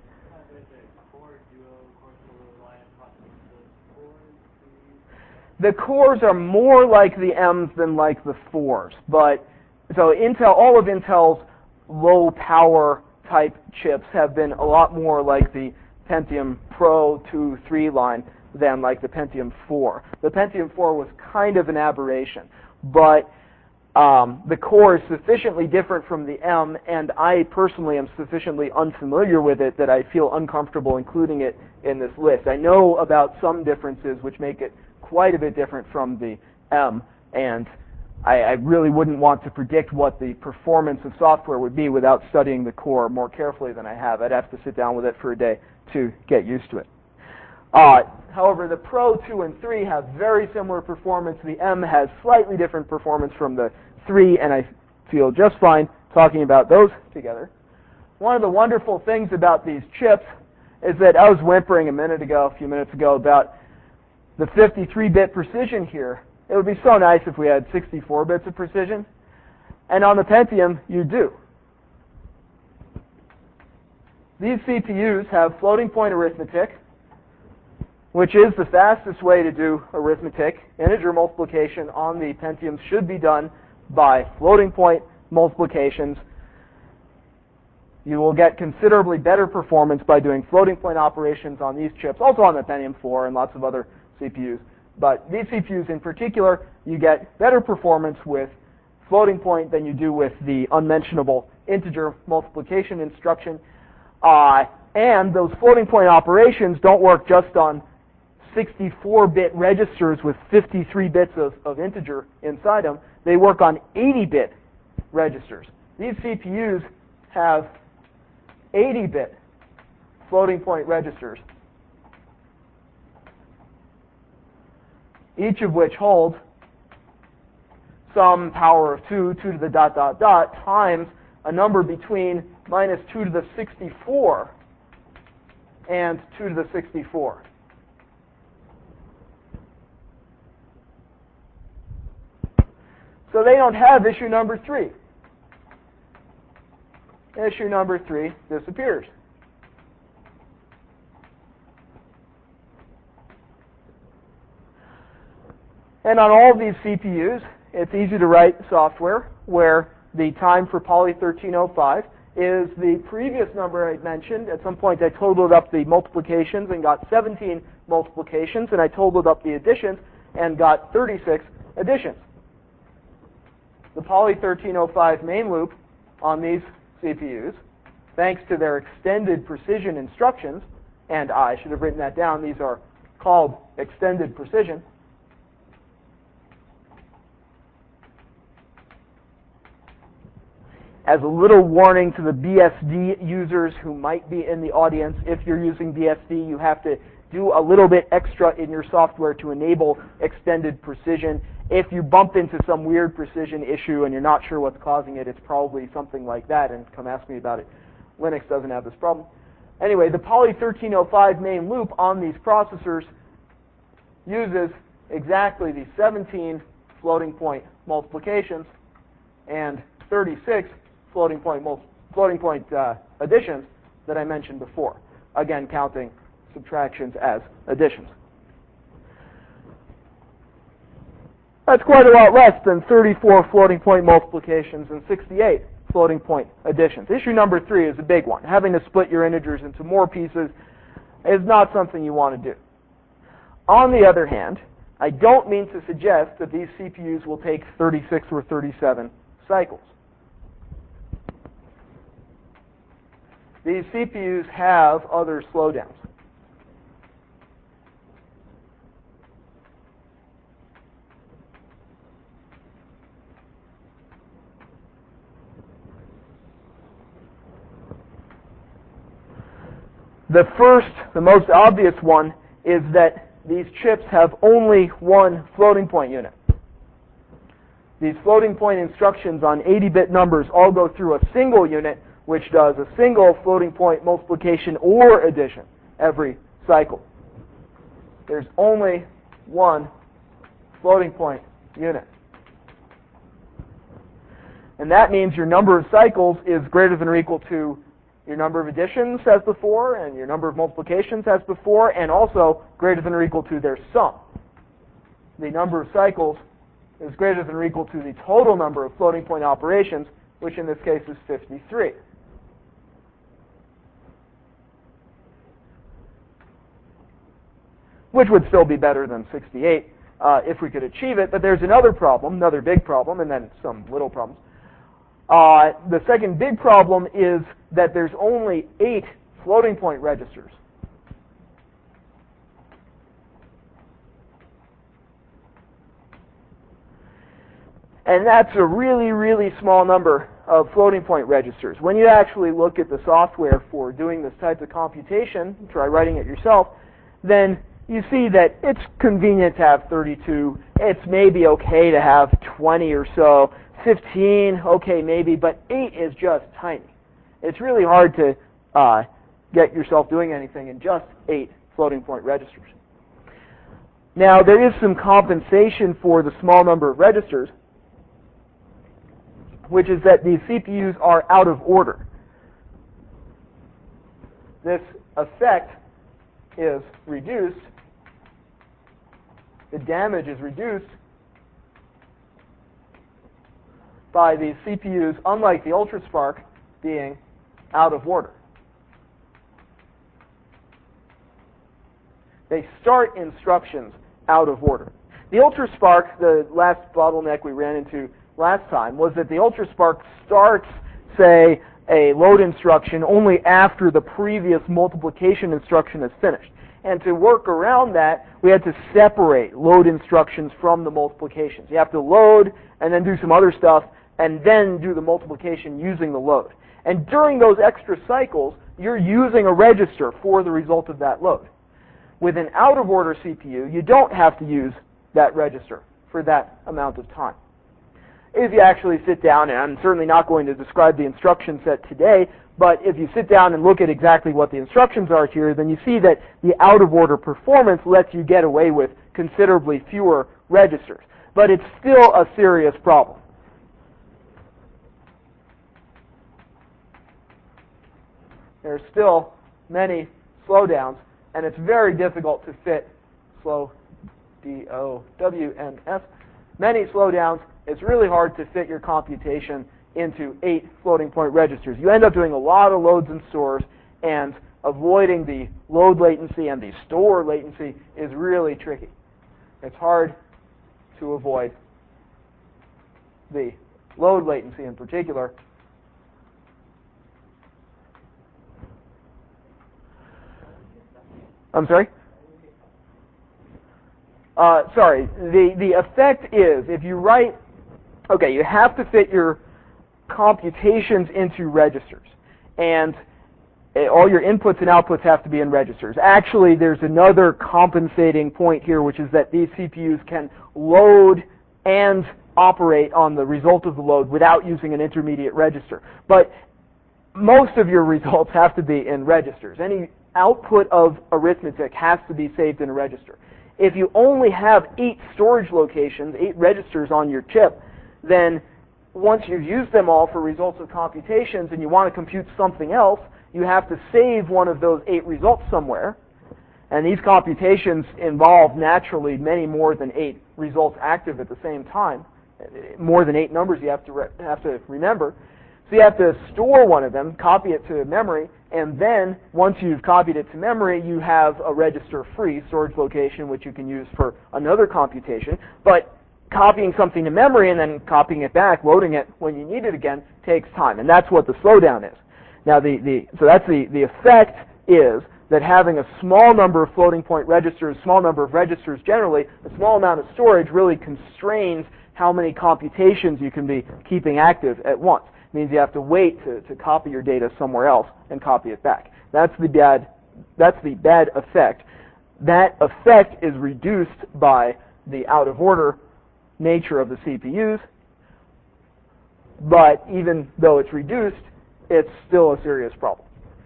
The cores are more like the M's than like the 4s, but so all of Intel's low power type chips have been a lot more like the Pentium Pro 2, 3 line than like the Pentium 4. The Pentium 4 was kind of an aberration, but the core is sufficiently different from the M, and I personally am sufficiently unfamiliar with it that I feel uncomfortable including it in this list. I know about some differences which make it quite a bit different from the M, and I really wouldn't want to predict what the performance of software would be without studying the core more carefully than I have. I'd have to sit down with it for a day to get used to it. However, the Pro 2 and 3 have very similar performance. The M has slightly different performance from the 3, and I feel just fine talking about those together. One of the wonderful things about these chips is that I was whimpering a few minutes ago, about the 53-bit precision here. It would be so nice if we had 64 bits of precision. And on the Pentium, you do. These CPUs have floating point arithmetic, which is the fastest way to do arithmetic. Integer multiplication on the Pentiums should be done by floating point multiplications. You will get considerably better performance by doing floating point operations on these chips, also on the Pentium 4 and lots of other CPUs. But these CPUs in particular, you get better performance with floating point than you do with the unmentionable integer multiplication instruction. And those floating point operations don't work just on 64-bit registers with 53 bits of integer inside them. They work on 80-bit registers. These CPUs have 80-bit floating point registers, each of which holds some power of 2 to the ... times a number between minus 2 to the 64 and 2 to the 64. So they don't have issue number 3. Issue number 3 disappears. And on all of these CPUs, it's easy to write software where the time for Poly 1305 is the previous number I mentioned. At some point I totaled up the multiplications and got 17 multiplications, and I totaled up the additions and got 36 additions. The Poly 1305 main loop on these CPUs, thanks to their extended precision instructions, and I should have written that down, these are called extended precision. As a little warning to the BSD users who might be in the audience, if you're using BSD, you have to do a little bit extra in your software to enable extended precision. If you bump into some weird precision issue and you're not sure what's causing it, it's probably something like that, and come ask me about it. Linux doesn't have this problem. Anyway, the Poly 1305 main loop on these processors uses exactly the 17 floating point multiplications and 36 floating point additions that I mentioned before. Again, counting subtractions as additions. That's quite a lot less than 34 floating point multiplications and 68 floating point additions. Issue number 3 is a big one. Having to split your integers into more pieces is not something you want to do. On the other hand, I don't mean to suggest that these CPUs will take 36 or 37 cycles. These CPUs have other slowdowns. The first, the most obvious one, is that these chips have only one floating point unit. These floating point instructions on 80-bit numbers all go through a single unit, which does a single floating point multiplication or addition every cycle. There's only one floating point unit. And that means your number of cycles is greater than or equal to your number of additions as before, and your number of multiplications as before, and also greater than or equal to their sum. The number of cycles is greater than or equal to the total number of floating point operations, which in this case is 53. Which would still be better than 68 if we could achieve it, but there's another problem, another big problem, and then some little problems. The second big problem is that there's only 8 floating point registers. And that's a really, really small number of floating point registers. When you actually look at the software for doing this type of computation, try writing it yourself, then you see that it's convenient to have 32. It's maybe okay to have 20 or so. 15, okay, maybe, but 8 is just tiny. It's really hard to get yourself doing anything in just 8 floating point registers. Now, there is some compensation for the small number of registers, which is that these CPUs are out of order. This effect is reduced. The damage is reduced by these CPUs, unlike the UltraSPARC, being out of order. They start instructions out of order. The UltraSPARC, the last bottleneck we ran into last time, was that the UltraSPARC starts, say, a load instruction only after the previous multiplication instruction is finished. And to work around that, we had to separate load instructions from the multiplications. You have to load and then do some other stuff and then do the multiplication using the load. And during those extra cycles, you're using a register for the result of that load. With an out-of-order CPU, you don't have to use that register for that amount of time. If you actually sit down, and I'm certainly not going to describe the instruction set today, but if you sit down and look at exactly what the instructions are here, then you see that the out-of-order performance lets you get away with considerably fewer registers. But it's still a serious problem. There are still many slowdowns, and it's very difficult to fit slow, D-O-W-N-S, many slowdowns. It's really hard to fit your computation into 8 floating point registers. You end up doing a lot of loads and stores, and avoiding the load latency and the store latency is really tricky. It's hard to avoid the load latency in particular. I'm sorry? The effect is, if you write, okay, you have to fit your computations into registers. And all your inputs and outputs have to be in registers. Actually, there's another compensating point here, which is that these CPUs can load and operate on the result of the load without using an intermediate register. But most of your results have to be in registers. Any output of arithmetic has to be saved in a register. If you only have 8 storage locations, 8 registers on your chip, then once you've used them all for results of computations and you want to compute something else, you have to save one of those 8 results somewhere. And these computations involve naturally many more than 8 results active at the same time. More than 8 numbers you have to remember. So you have to store one of them, copy it to memory, and then once you've copied it to memory, you have a register-free storage location which you can use for another computation. But copying something to memory and then copying it back, loading it when you need it again, takes time. And that's what the slowdown is. Now, so that's the effect is that having a small number of floating point registers, small number of registers generally, a small amount of storage really constrains how many computations you can be keeping active at once. It means you have to wait to copy your data somewhere else and copy it back. That's the bad effect. that effect is reduced by the out-of-order nature of the CPUs, but even though it's reduced, it's still a serious problem.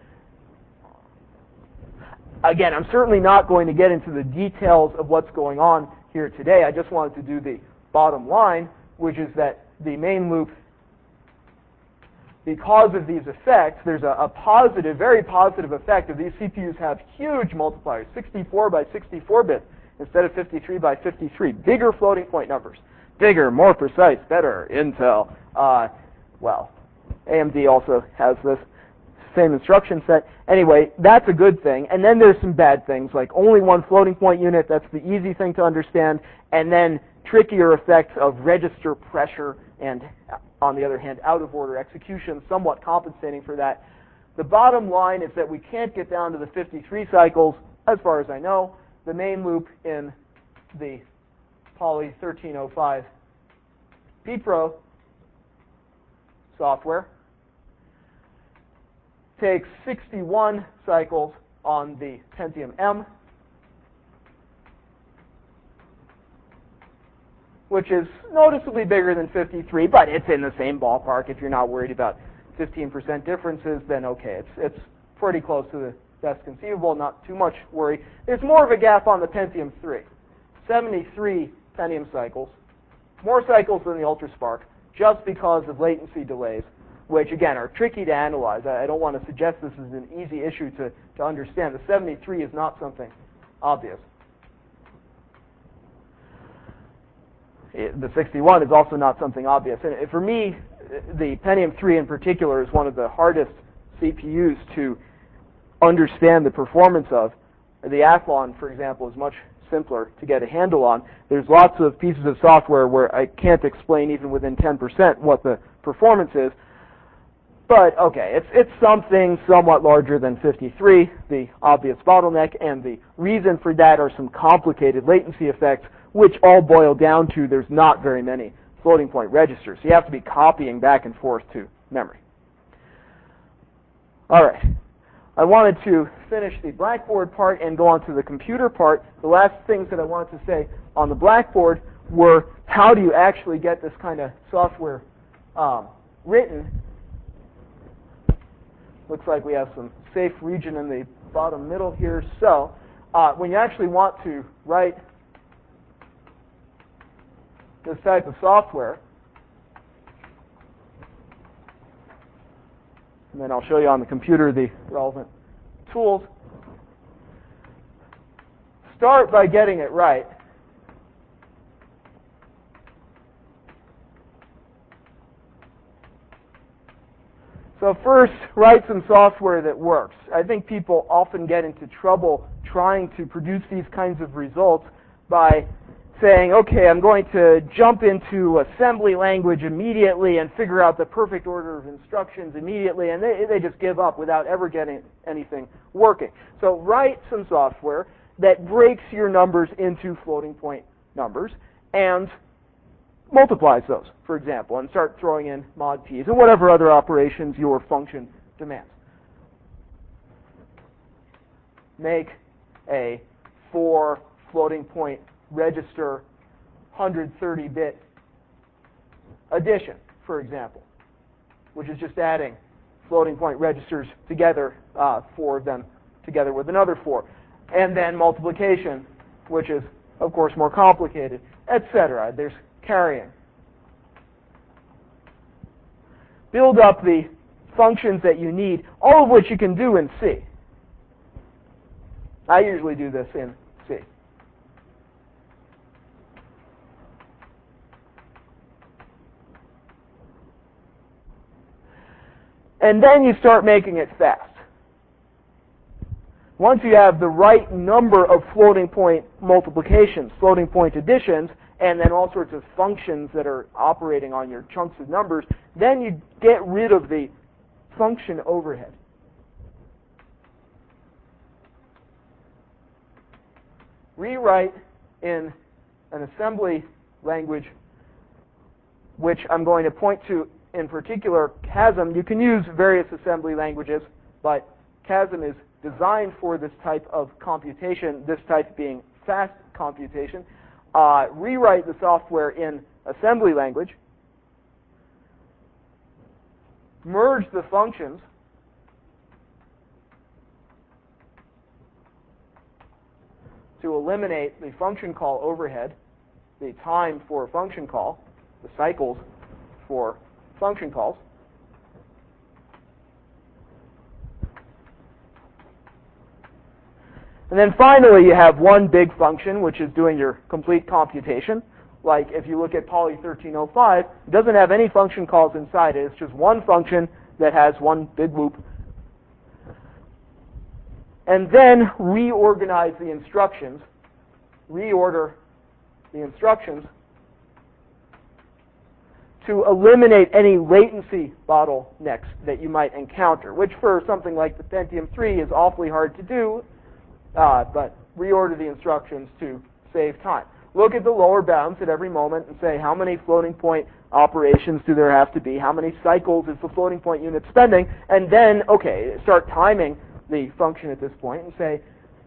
Again, I'm certainly not going to get into the details of what's going on here today. I just wanted to do the bottom line, which is that the main loop, because of these effects, there's a positive, very positive effect of these CPUs have huge multipliers, 64 by 64 bits instead of 53 by 53. Bigger floating point numbers. Bigger, more precise, better. Intel. Well, AMD also has this same instruction set. Anyway, that's a good thing. And then there's some bad things, like only one floating point unit. That's the easy thing to understand. And then trickier effects of register pressure and, on the other hand, out-of-order execution, somewhat compensating for that. The bottom line is that we can't get down to the 53 cycles, as far as I know. The main loop in the Poly 1305 pPro software takes 61 cycles on the Pentium M, which is noticeably bigger than 53, but it's in the same ballpark. If you're not worried about 15% differences, then okay, it's pretty close to the best conceivable, not too much worry. There's more of a gap on the Pentium 3, 73 Pentium cycles, more cycles than the UltraSpark, just because of latency delays, which again are tricky to analyze. I don't want to suggest this is an easy issue to understand. The 73 is not something obvious. The 61 is also not something obvious. And for me, the Pentium 3 in particular is one of the hardest CPUs to understand the performance of. The Athlon, for example, is much simpler to get a handle on. There's lots of pieces of software where I can't explain even within 10% what the performance is. But okay, it's something somewhat larger than 53, the obvious bottleneck, and the reason for that are some complicated latency effects, which all boil down to there's not very many floating point registers. So you have to be copying back and forth to memory. All right. I wanted to finish the Blackboard part and go on to the computer part. The last things that I wanted to say on the Blackboard were how do you actually get this kind of software written. Looks like we have some safe region in the bottom middle here. So when you actually want to write this type of software, and then I'll show you on the computer the relevant tools. Start by getting it right. So first, write some software that works. I think people often get into trouble trying to produce these kinds of results by saying, okay, I'm going to jump into assembly language immediately and figure out the perfect order of instructions immediately, and they just give up without ever getting anything working. So write some software that breaks your numbers into floating point numbers and multiplies those, for example, and start throwing in mod p's and whatever other operations your function demands. Make a 4 floating point register 130-bit addition, for example, which is just adding floating point registers together, 4 of them together with another 4. And then multiplication, which is, of course, more complicated, etc. There's carrying. Build up the functions that you need, all of which you can do in C. I usually do this in C. And then you start making it fast. Once you have the right number of floating point multiplications, floating point additions, and then all sorts of functions that are operating on your chunks of numbers, then you get rid of the function overhead. Rewrite in an assembly language, which I'm going to point to in particular, CASM. You can use various assembly languages, but CASM is designed for this type of computation, this type being fast computation, rewrite the software in assembly language, merge the functions, to eliminate the function call overhead, the time for a function call, the cycles for function calls. And then finally, you have one big function, which is doing your complete computation. Like if you look at Poly 1305, it doesn't have any function calls inside it. It's just one function that has one big loop. And then reorganize the instructions, reorder the instructions to eliminate any latency bottlenecks that you might encounter, which for something like the Pentium 3 is awfully hard to do, but reorder the instructions to save time. Look at the lower bounds at every moment and say how many floating point operations do there have to be, how many cycles is the floating point unit spending, and then, okay, start timing the function at this point and say,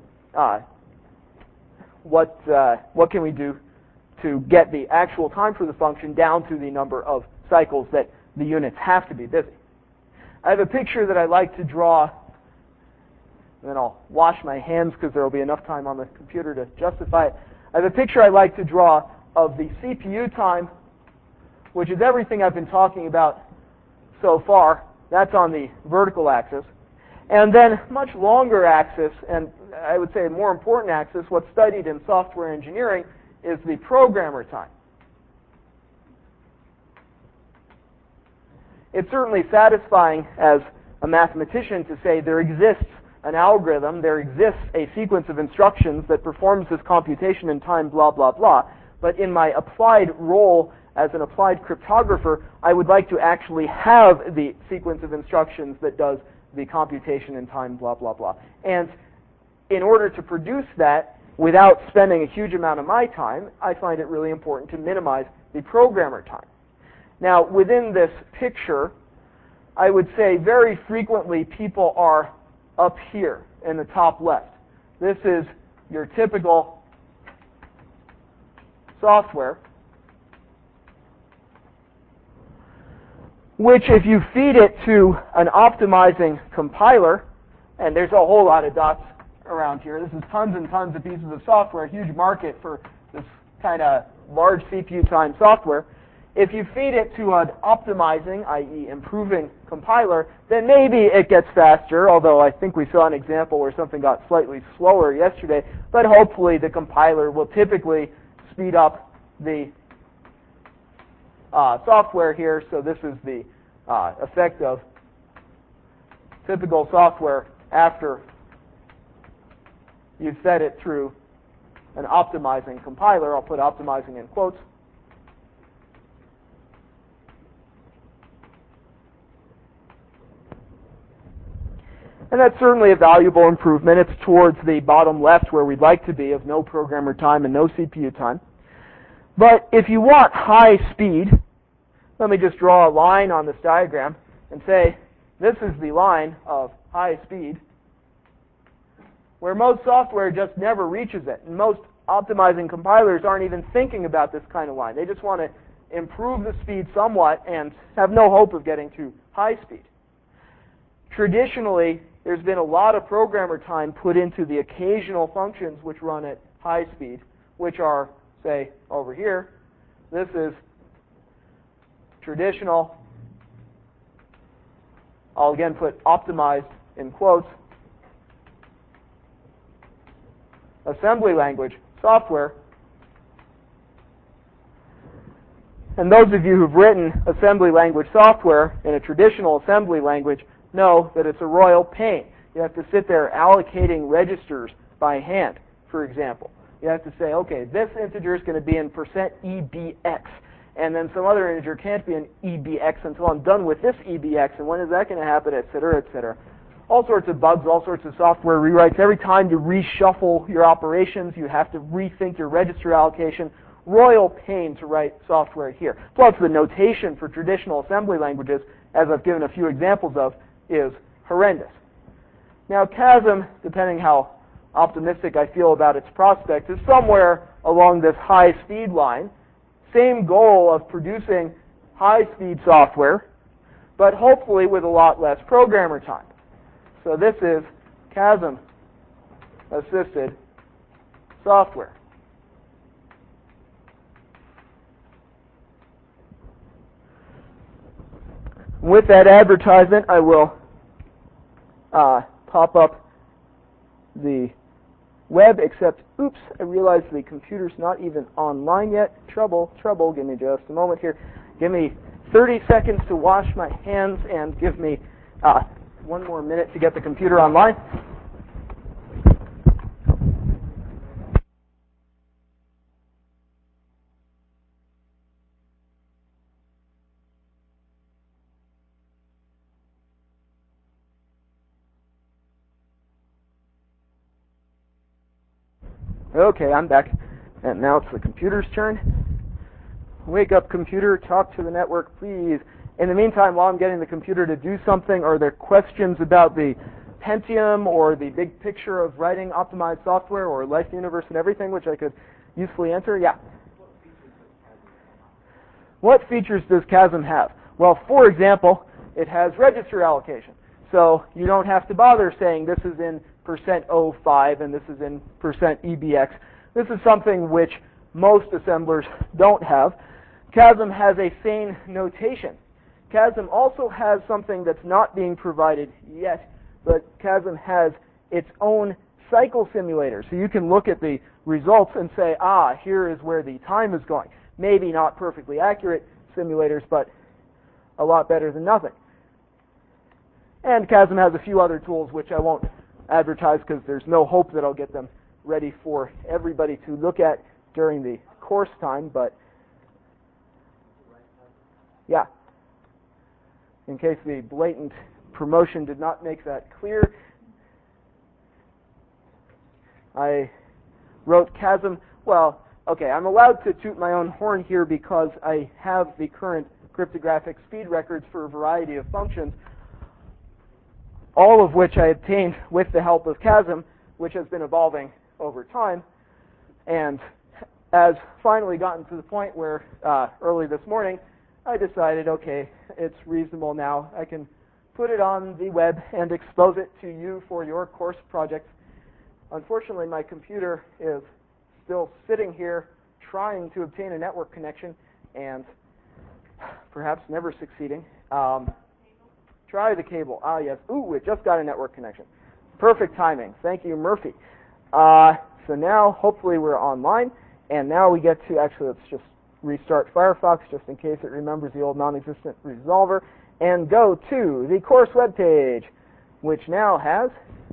what can we do to get the actual time for the function down to the number of cycles that the units have to be busy. I have a picture that I like to draw, and then I'll wash my hands because there will be enough time on the computer to justify it. I have a picture I like to draw of the CPU time, which is everything I've been talking about so far. That's on the vertical axis. And then much longer axis, and I would say a more important axis, what's studied in software engineering, is the programmer time. It's certainly satisfying as a mathematician to say there exists an algorithm, there exists a sequence of instructions that performs this computation in time, blah, blah, blah. But in my applied role as an applied cryptographer, I would like to actually have the sequence of instructions that does the computation in time, blah, blah, blah. And in order to produce that without spending a huge amount of my time, I find it really important to minimize the programmer time. Now, within this picture, I would say very frequently people are up here in the top left. This is your typical software, which if you feed it to an optimizing compiler, and there's a whole lot of dots around here. This is tons and tons of pieces of software, a huge market for this kind of large CPU time software. If you feed it to an optimizing, i.e. improving compiler, then maybe it gets faster, although I think we saw an example where something got slightly slower yesterday, but hopefully the compiler will typically speed up the software here. So this is the effect of typical software after you fed it through an optimizing compiler. I'll put optimizing in quotes. And that's certainly a valuable improvement. It's towards the bottom left where we'd like to be of no programmer time and no CPU time. But if you want high speed, let me just draw a line on this diagram and say this is the line of high speed, where most software just never reaches it. And most optimizing compilers aren't even thinking about this kind of line. They just want to improve the speed somewhat and have no hope of getting to high speed. Traditionally, there's been a lot of programmer time put into the occasional functions which run at high speed, which are, say, over here. This is traditional. I'll again put optimized in quotes. Assembly language software. And those of you who've written assembly language software in a traditional assembly language know that it's a royal pain. You have to sit there allocating registers by hand, for example. You have to say, okay, this integer is going to be in %EBX, and then some other integer can't be in EBX until I'm done with this EBX, and when is that going to happen, et cetera, et cetera. All sorts of bugs, all sorts of software rewrites. Every time you reshuffle your operations, you have to rethink your register allocation. Royal pain to write software here. Plus, the notation for traditional assembly languages, as I've given a few examples of, is horrendous. Now CHASM, depending how optimistic I feel about its prospects, is somewhere along this high speed line. Same goal of producing high-speed software, but hopefully with a lot less programmer time. So this is CHASM-assisted software. With that advertisement, I will pop up the web, except, oops, I realized the computer's not even online yet. Trouble. Give me just a moment here. Give me 30 seconds to wash my hands and give me one more minute to get the computer online. Okay, I'm back. And now it's the computer's turn. Wake up, computer. Talk to the network, please. In the meantime, while I'm getting the computer to do something, are there questions about the Pentium or the big picture of writing optimized software or Life Universe and everything, which I could usefully answer? Yeah. What features does CHASM have? Well, for example, it has register allocation. So you don't have to bother saying this is in %05 and this is in %EBX. This is something which most assemblers don't have. CHASM has a sane notation. CHASM also has something that's not being provided yet, but CHASM has its own cycle simulator. So you can look at the results and say, here is where the time is going. Maybe not perfectly accurate simulators, but a lot better than nothing. And CHASM has a few other tools which I won't advertise because there's no hope that I'll get them ready for everybody to look at during the course time, but yeah. In case the blatant promotion did not make that clear, I wrote CHASM. Well, okay, I'm allowed to toot my own horn here because I have the current cryptographic speed records for a variety of functions, all of which I obtained with the help of CHASM, which has been evolving over time, and has finally gotten to the point where early this morning I decided, okay, it's reasonable now. I can put it on the web and expose it to you for your course projects. Unfortunately, my computer is still sitting here trying to obtain a network connection and perhaps never succeeding. Try the cable. Yes. Ooh, it just got a network connection. Perfect timing. Thank you, Murphy. So now, hopefully, we're online. And now we get to, actually, let's just restart Firefox just in case it remembers the old non-existent resolver, and go to the course web page, which now has,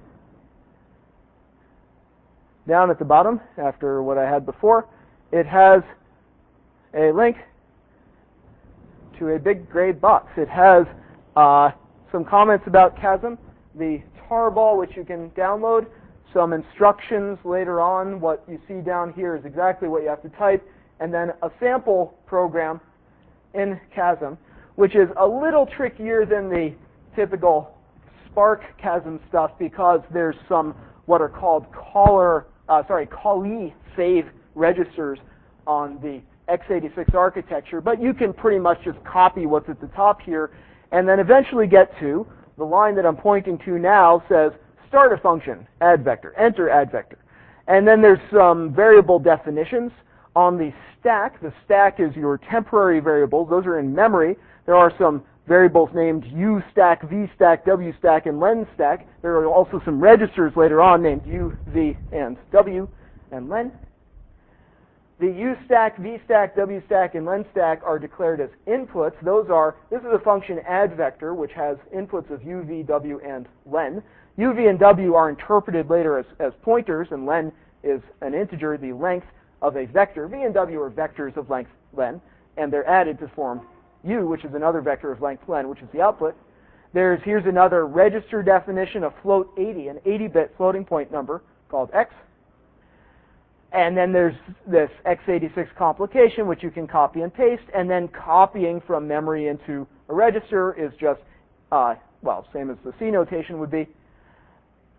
down at the bottom, after what I had before, it has a link to a big gray box. It has some comments about CHASM, the tarball which you can download, some instructions later on. What you see down here is exactly what you have to type, and then a sample program in CHASM, which is a little trickier than the typical Spark CHASM stuff because there's some what are called callee save registers on the x86 architecture, but you can pretty much just copy what's at the top here and then eventually get to the line that I'm pointing to now says start a function, add vector, enter add vector. And then there's some variable definitions on the stack. The stack is your temporary variables. Those are in memory. There are some variables named U stack, V stack, W stack, and len stack. There are also some registers later on named U, V, and W, and len. The U stack, V stack, W stack, and len stack are declared as inputs. This is a function add vector, which has inputs of U, V, W, and len. U, V, and W are interpreted later as pointers, and len is an integer, the length of a vector. V and W are vectors of length len, and they're added to form U, which is another vector of length len, which is the output. Here's another register definition of float 80, an 80-bit floating point number called X. And then there's this x86 complication, which you can copy and paste, and then copying from memory into a register is just, same as the C notation would be.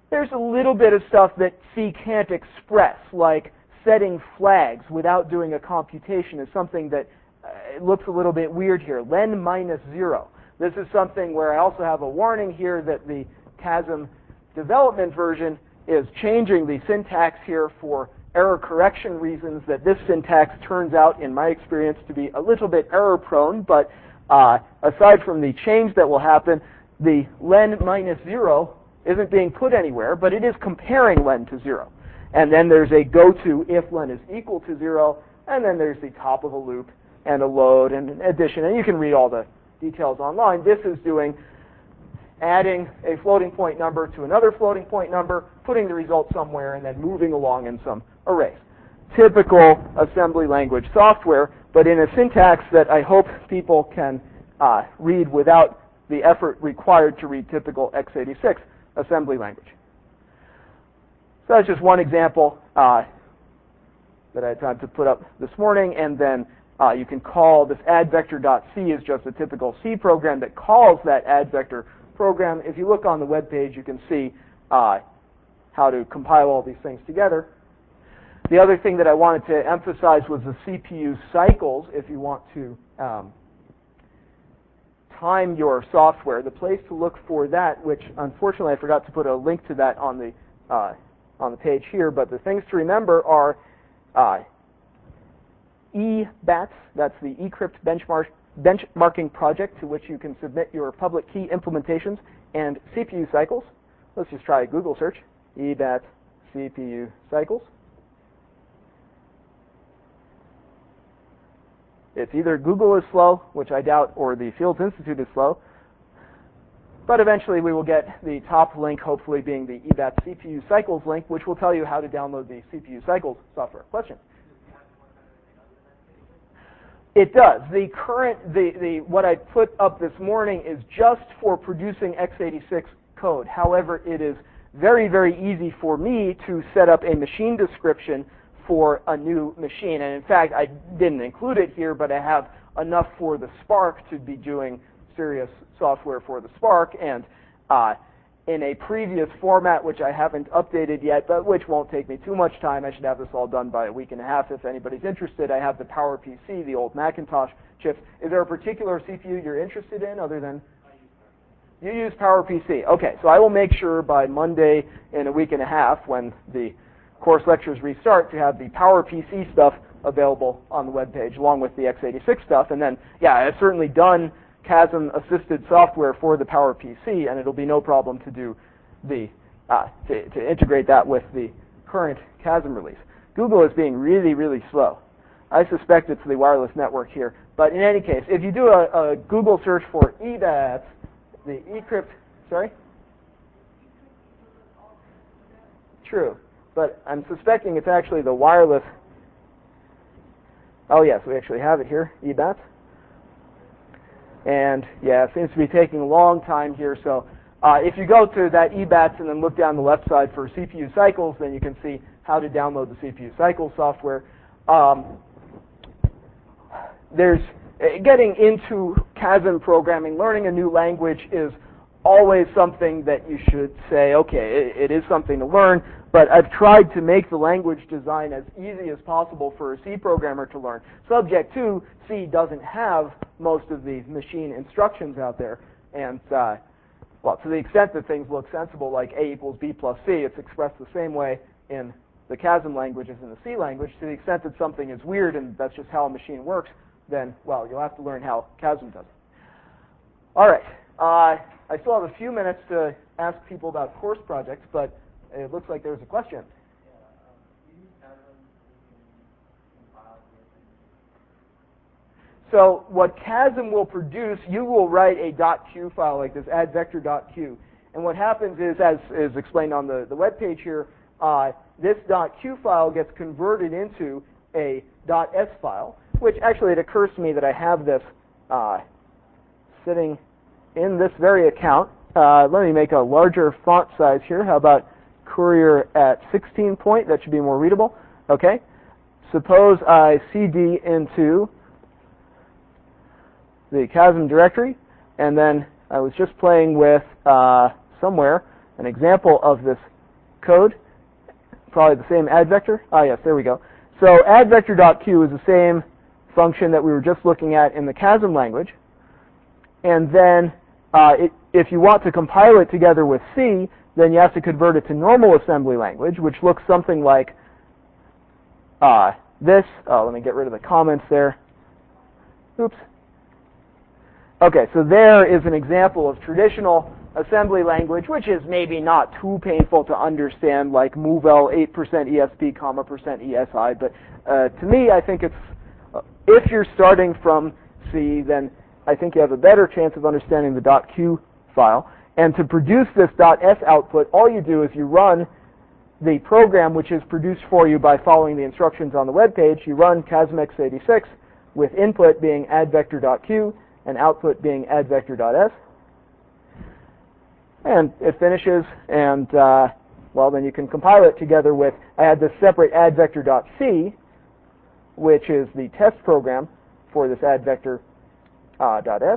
There's a little bit of stuff that C can't express, like setting flags without doing a computation is something that it looks a little bit weird here. Len minus 0. This is something where I also have a warning here that the CHASM development version is changing the syntax here for error correction reasons, that this syntax turns out, in my experience, to be a little bit error prone, but aside from the change that will happen, the len minus 0 isn't being put anywhere, but it is comparing len to 0. And then there's a goto if len is equal to 0, and then there's the top of a loop and a load and an addition, and you can read all the details online. This is doing adding a floating point number to another floating point number, putting the result somewhere, and then moving along in some arrays. Typical assembly language software, but in a syntax that I hope people can read without the effort required to read typical x86 assembly language. So that's just one example that I had time to put up this morning, and then you can call this addvector.c is just a typical C program that calls that addvector program. If you look on the web page, you can see how to compile all these things together. The other thing that I wanted to emphasize was the CPU cycles. If you want to time your software, the place to look for that, which unfortunately I forgot to put a link to that on the page here, but the things to remember are eBats, that's the eCrypt benchmarking project to which you can submit your public key implementations, and CPU cycles. Let's just try a Google search, eBats CPU cycles. It's either Google is slow, which I doubt, or the Fields Institute is slow, but eventually we will get the top link, hopefully being the eBats CPU cycles link, which will tell you how to download the CPU cycles software. Question? It does. The current, what I put up this morning is just for producing x86 code. However, it is very, very easy for me to set up a machine description for a new machine. And in fact, I didn't include it here, but I have enough for the Spark to be doing serious software for the Spark. And in a previous format, which I haven't updated yet, but which won't take me too much time. I should have this all done by a week and a half if anybody's interested. I have the PowerPC, the old Macintosh chips. Is there a particular CPU you're interested in other than? You use PowerPC. Okay, so I will make sure by Monday in a week and a half when the course lectures restart to have the PowerPC stuff available on the web page along with the x86 stuff. And then, yeah, I've certainly done CHASM-assisted software for the PowerPC, and it'll be no problem to do the to integrate that with the current CHASM release. Google is being really, really slow. I suspect it's the wireless network here. But in any case, if you do a Google search for eBats, the eCrypt, sorry? True, but I'm suspecting it's actually the wireless. Oh yes, we actually have it here, eBats. And yeah, it seems to be taking a long time here. So if you go to that eBats and then look down the left side for CPU cycles, then you can see how to download the CPU cycles software. There's getting into CHASM programming, learning a new language is always something that you should say, okay, it is something to learn, but I've tried to make the language design as easy as possible for a C programmer to learn. Subject to, C doesn't have most of the machine instructions out there, and well, to the extent that things look sensible, like A equals B plus C, it's expressed the same way in the CHASM language as in the C language. To the extent that something is weird and that's just how a machine works, then, well, you'll have to learn how CHASM does it. All right. I still have a few minutes to ask people about course projects, but it looks like there's a question. So what CHASM will produce, you will write a .q file like this, addvector.q. And what happens is, as is explained on the web page here, this .q file gets converted into a .s file, which actually it occurs to me that I have this sitting in this very account. Let me make a larger font size here. How about Courier at 16 point? That should be more readable. Okay. Suppose I cd into the CHASM directory, and then I was just playing with somewhere an example of this code, probably the same add vector. Ah, yes, there we go. So add vector.q is the same function that we were just looking at in the CHASM language. And then if you want to compile it together with C, then you have to convert it to normal assembly language, which looks something like this. Oh, let me get rid of the comments there. Oops. Okay, so there is an example of traditional assembly language, which is maybe not too painful to understand, like movl 8% ESP, comma percent ESI. But to me, I think it's if you're starting from C, then I think you have a better chance of understanding the .q file. And to produce this .s output, all you do is you run the program which is produced for you by following the instructions on the web page. You run CHASM-x86 with input being add vector.q and output being add vector.s. And it finishes, and well, then you can compile it together with, I had this separate add vector.c, which is the test program for this add vector .s.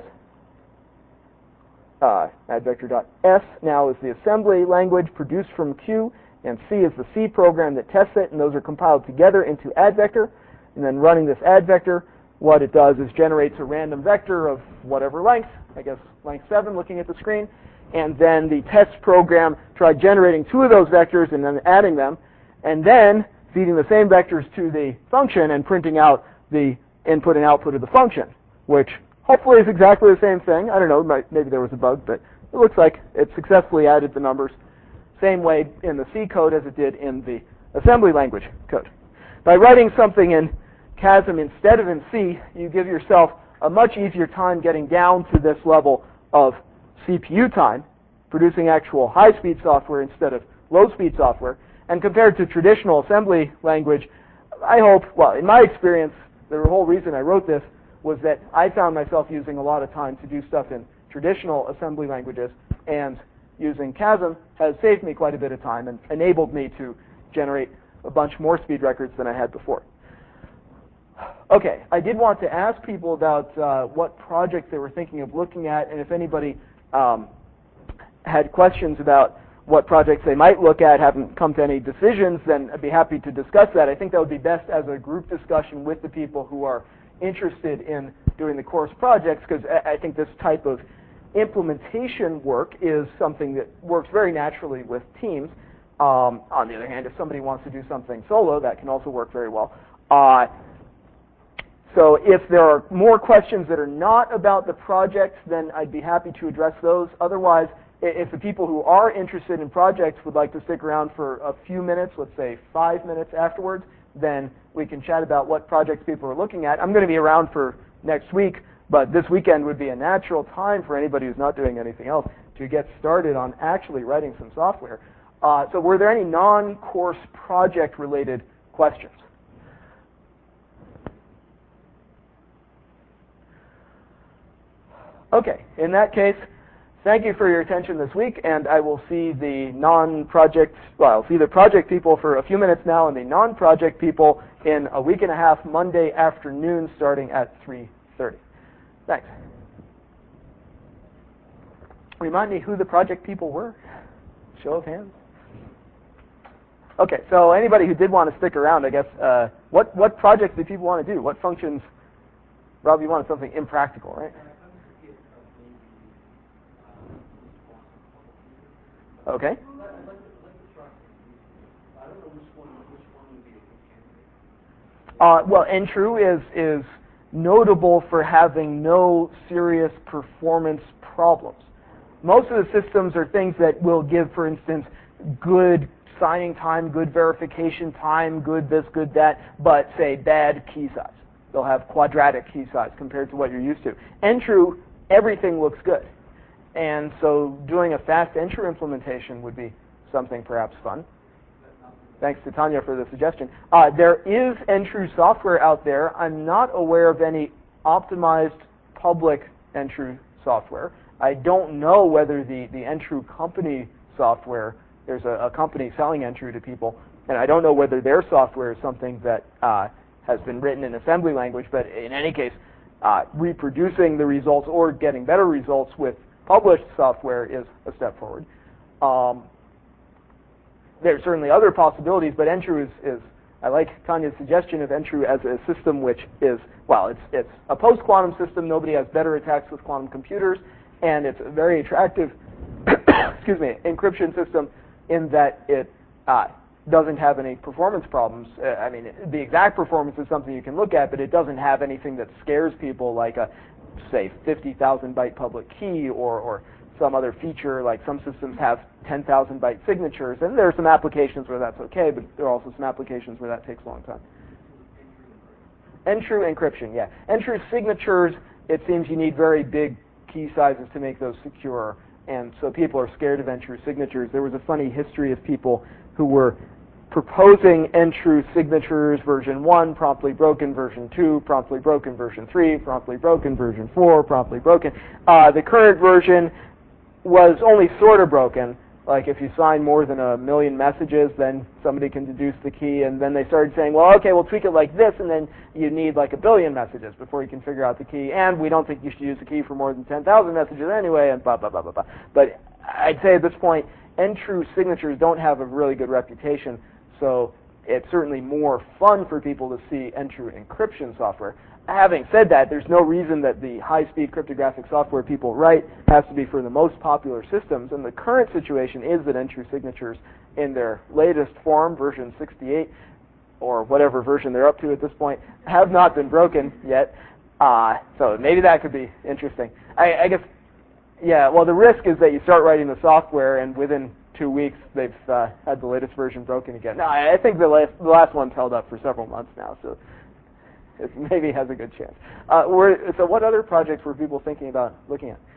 Add vector.s now is the assembly language produced from Q, and C is the C program that tests it, and those are compiled together into add vector. And then running this add vector, what it does is generates a random vector of whatever length, I guess length 7 looking at the screen, and then the test program tried generating 2 of those vectors and then adding them, and then feeding the same vectors to the function and printing out the input and output of the function, which hopefully is exactly the same thing. I don't know, maybe there was a bug, but it looks like it successfully added the numbers same way in the C code as it did in the assembly language code. By writing something in CHASM instead of in C, you give yourself a much easier time getting down to this level of CPU time, producing actual high-speed software instead of low-speed software. And compared to traditional assembly language, I hope, well, in my experience, the whole reason I wrote this was that I found myself using a lot of time to do stuff in traditional assembly languages, and using CHASM has saved me quite a bit of time and enabled me to generate a bunch more speed records than I had before. Okay, I did want to ask people about what projects they were thinking of looking at, and if anybody had questions about what projects they might look at, haven't come to any decisions, then I'd be happy to discuss that. I think that would be best as a group discussion with the people who are interested in doing the course projects, because I think this type of implementation work is something that works very naturally with teams. On the other hand, if somebody wants to do something solo, that can also work very well. So if there are more questions that are not about the project, then I'd be happy to address those. Otherwise, if the people who are interested in projects would like to stick around for a few minutes, let's say 5 minutes afterwards, then we can chat about what projects people are looking at. I'm going to be around for next week, but this weekend would be a natural time for anybody who's not doing anything else to get started on actually writing some software. So were there any non-course project-related questions? Okay, in that case, thank you for your attention this week, and I will see the non-project, well, I'll see the project people for a few minutes now and the non-project people in a week and a half, Monday afternoon, starting at 3:30. Thanks. Remind me who the project people were? Show of hands. Okay, so anybody who did want to stick around, I guess, what projects do people want to do? What functions? Rob, you wanted something impractical, right? Okay. Well, Entru is notable for having no serious performance problems. Most of the systems are things that will give, for instance, good signing time, good verification time, good this, good that, but say bad key size. They'll have quadratic key size compared to what you're used to. Entru, everything looks good. And so doing a fast Entru implementation would be something perhaps fun. Thanks to Tanya for the suggestion. There is Entru software out there. I'm not aware of any optimized public Entru software. I don't know whether the Entru company software, there's a company selling Entru to people, and I don't know whether their software is something that has been written in assembly language, but in any case, reproducing the results or getting better results with published software is a step forward. there's certainly other possibilities, but Entru is I like Kanya's suggestion of Entru as a system which is, well, it's a post-quantum system. Nobody has better attacks with quantum computers, and it's a very attractive excuse me, encryption system in that it doesn't have any performance problems. I mean, the exact performance is something you can look at, but it doesn't have anything that scares people like a, say, 50,000 byte public key or some other feature, like some systems have 10,000 byte signatures, and there are some applications where that's okay, but there are also some applications where that takes a long time. Entru encryption, yeah. Entru signatures, it seems you need very big key sizes to make those secure, and so people are scared of Entru signatures. There was a funny history of people who were proposing Entru signatures version 1, promptly broken version 2, promptly broken version 3, promptly broken version 4, promptly broken. The current version was only sort of broken. Like if you sign more than 1 million messages, then somebody can deduce the key, and then they started saying, well, okay, we'll tweak it like this, and then you need like 1 billion messages before you can figure out the key, and we don't think you should use the key for more than 10,000 messages anyway, and blah, blah, blah, blah, blah. But I'd say at this point, Entru signatures don't have a really good reputation, so it's certainly more fun for people to see Entru encryption software. Having said that, there's no reason that the high-speed cryptographic software people write has to be for the most popular systems, and the current situation is that Entru signatures in their latest form, version 68, or whatever version they're up to at this point, have not been broken yet, so maybe that could be interesting. I guess, yeah, well, the risk is that you start writing the software, and within 2 weeks they've had the latest version broken again. No, I think the last one's held up for several months now, so it maybe has a good chance. So what other projects were people thinking about looking at?